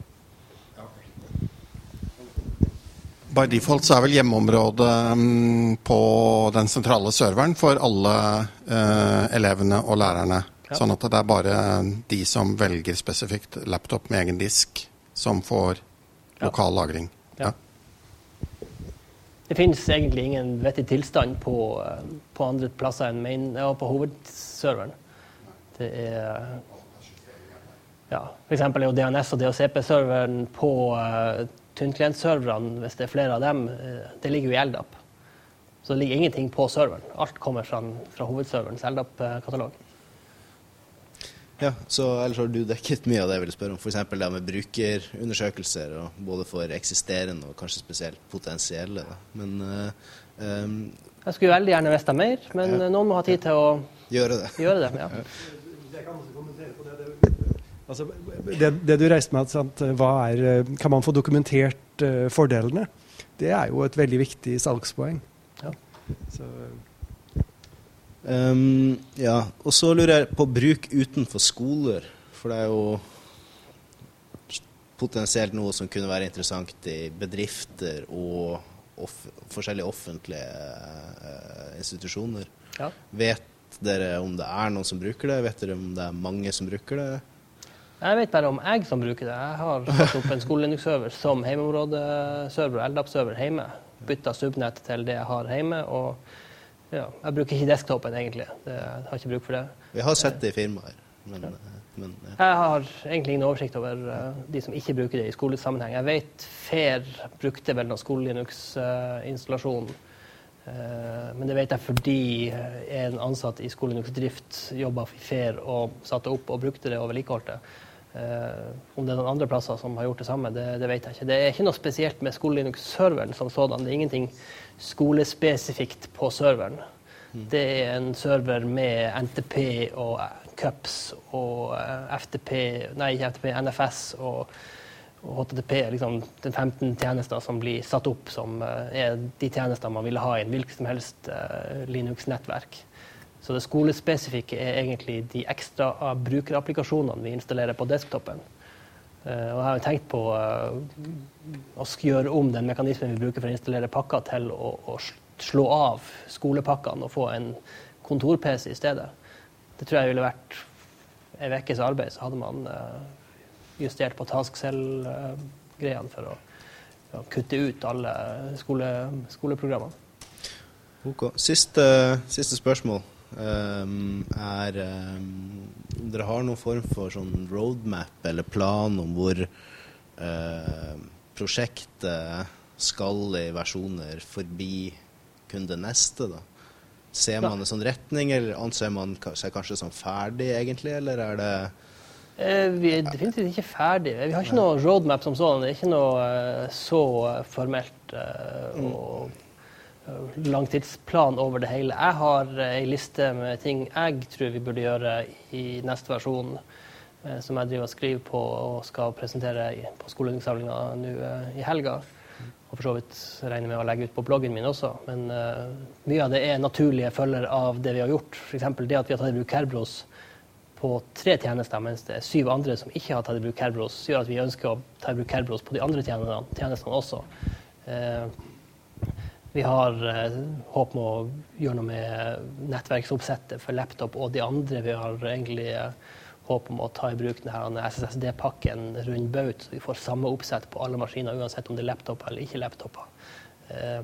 By default så er vel hjemmeområdet um, på den sentrale serveren for alle uh, elevene og lærerne. Ja. Sånn at det er bare de som velger spesifikt laptop med egen disk som får lokal ja. lagring. Ja. Ja. Det finnes egentlig ingen vettig tilstand på, på andre plasser enn main, ja, på hovedserveren. Det er... Ja, for eksempel er jo D N S og D H C P-serveren på uh, tynnklientserverne, hvis det er flere av dem, uh, det ligger jo i L D A P. Så det ligger ingenting på serveren. Alt kommer fra, fra hovedserverens L D A P-katalog. Ja, så ellers har du dekket mye av det jeg ville spørre om. For eksempel det med brukerundersøkelser, og både for eksisterende og kanskje spesielt potensielle. Da. Men, uh, um, jeg skulle veldig gjerne visst mer, men ja. noen må ha tid til å gjøre det. Gjøre det ja. Jeg kan også kommentere på det. det Altså, det, det du reiste med, sant, hva er, kan man få dokumentert uh, fordelene? Det er jo et veldig viktig salgspoeng. Ja. Så, um, ja, og så lurer jeg på bruk utenfor skoler, for det er jo potensielt noe som kunne være interessant i bedrifter og off forskjellige offentlige uh, institusjoner. Ja. Vet dere om det er noen som bruker det? Vet dere om det er mange som bruker det? Jeg vet bare om jeg som bruker det. Jeg har satt opp en Skole-Linux-server som heimeområdeserver, L D A P-server hjemme. Byttet subnett til det jeg har hjemme, og ja, jeg bruker ikke desktopen egentlig. Det, jeg har ikke bruk for det. Vi har sett det i firmaer. Men, ja. men, ja. Jeg har egentlig ingen oversikt over uh, de som ikke bruker det i skolesammenheng. Jeg vet Fair brukte vel noen Skole-Linux-installasjon. Uh, men det vet jeg fordi en ansatt i Skole-Linux-drift jobbet i Fair og satte opp og brukte det og vedlikeholdt det. Uh, om det er noen andre plasser som har gjort det samme, det, det vet jeg ikke. Det er ikke noe spesielt med Skole-Linux-serveren som sådan. Det er ingenting skolespesifikt på serveren. Mm. Det er en server med N T P og CUPS og F T P, nei ikke F T P, N F S og, og H T T P, liksom den femten tjenester som blir satt opp som uh, er de tjenester man ville ha i en hvilket som helst uh, Linux-nettverk. Så det skolespesifikke er egentlig de ekstra brukerapplikasjonene vi installerer på desktopen. Uh, og jeg har jo tenkt på uh, å gjøre om den mekanismen vi bruker for å installere pakker til å, å slå av skolepakkene og få en kontor-P C i stedet. Det tror jeg ville vært en vekkes arbeid, så hadde man uh, justert på taskcell-greiene uh, for å uh, kutte ut alle skole, skoleprogrammene. Ok, siste, siste spørsmål. Um, er um, om dere har noen form for sånn roadmap eller plan om hvor uh, prosjektet skal i versjoner forbi kun det neste da? Ser man en sånn retning, eller anser man seg kanskje som ferdig egentlig, eller er det eh, vi er definitivt ikke ferdig. Vi har ikke noe roadmap som sånn, det er ikke noe uh, så formelt uh, og langtidsplan over det hele. Jeg har en liste med ting jeg tror vi burde gjøre i neste versjon, eh, som jeg driver og skriver på og skal presentere i, på skoleundervisningen nå eh, i helga. Og for så vidt regner med å legge ut på bloggen min også. Men eh, mye av det er naturlige følger av det vi har gjort. For eksempel det at vi har tatt i bruk Kerberos på tre tjenester, mens det er syv andre som ikke har tatt i bruk Kerberos, gjør at vi ønsker å ta i bruk Kerberos på de andre tjenestene, tjenestene også. Eh, Vi har eh, håp om å gjøre noe med nettverksoppsettet for laptop og de andre. Vi har egentlig eh, håp om å ta i bruk denne S S S D-pakken rundt baut, så vi får samme oppsett på alle maskiner, uansett om det er laptop eller ikke laptop. Eh,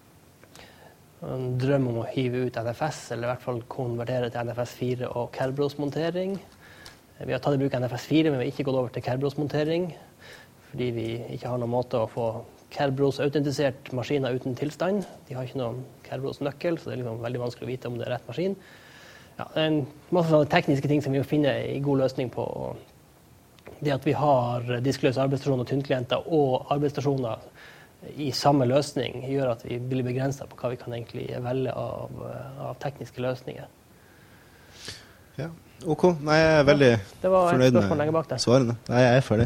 en drøm om å hive ut N F S, eller i hvert fall konvertere til N F S fire og Kerberos-montering. Vi har tatt i bruk N F S fire, men vi har ikke gått over til Kerberos-montering, fordi vi ikke har noen måte å få Kerberos-autentisert maskiner uten tilstand. De har ikke noen Kerberos-nøkkel, så det er liksom veldig vanskelig å vite om det er rett maskin. Ja, det er en masse sånne tekniske ting som vi må finne en god løsning på. Det at vi har diskløse arbeidsstasjoner og tynnklienter og arbeidsstasjoner i samme løsning, gjør at vi blir begrenset på hva vi kan egentlig velge av, av tekniske løsninger. Ja, ok. Nei, jeg er veldig det var fornøyd med svarene. Nei, jeg er ferdig.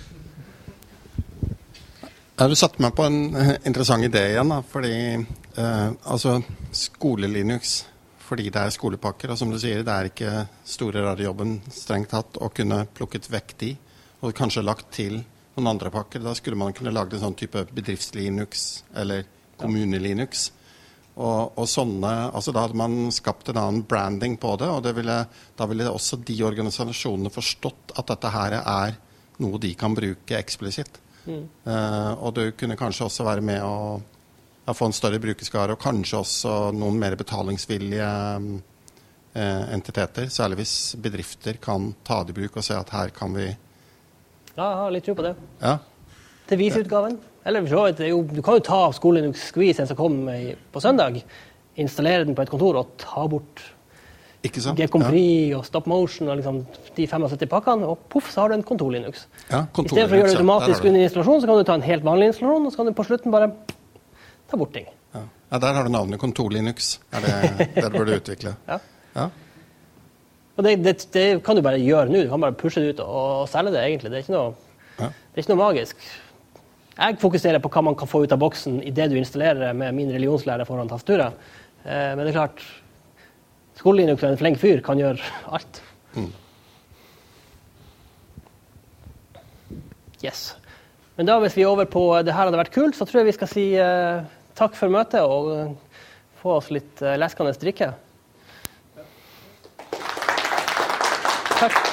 Ja, du satte meg på en interessant idé igjen, da, fordi eh, altså skole-Linux, fordi det er skolepakker, og som du sier, det er ikke store rare jobben strengt tatt å kunne plukket vekk de, og kanskje lagt til noen andre pakker. Da skulle man kunne lage en sånn type bedrifts-Linux eller kommune-Linux. Og, og sånne, altså da hadde man skapt en annen branding på det, og det ville, da ville også de organisasjonene forstått at dette her er noe de kan bruke eksplisitt. Mm. Uh, og du kunne kanskje også være med å, å få en større brukerskare, og kanskje også noen mer betalingsvillige uh, entiteter, særlig hvis bedrifter kan ta det i bruk og se at her kan vi Ja, jeg har litt tro på det. Ja. Til Vis-utgaven. Eller for så vidt, du kan jo ta av Skole-Linux Squeeze som kommer på søndag, installere den på et kontor og ta bort G-Compris ja. og Stop Motion og liksom de syttifem pakkene, og puff, så har du en kontor-Linux. Ja, I stedet for å gjøre det automatisk under installasjon, så kan du ta en helt vanlig installasjon, og så kan du på slutten bare ta bort ting. Ja, ja der har du navnet kontor-Linux. Er det det du burde utvikle? Ja. Ja. Og det, det, det kan du bare gjøre nå. Du kan bare pushe det ut og, og selge det, egentlig. Det er ikke noe, ja. det er ikke noe magisk. Jeg fokuserer på hva man kan få ut av boksen i det du installerer med min religionslærer foran tastaturet. Eh, men det er klart, Skole-Linux og en flink fyr kan gjøre alt. Mm. Yes. Men da, hvis vi er over på det her hadde vært kult, så tror jeg vi skal si eh, takk for møtet og uh, få oss litt uh, leskende drikke. Takk.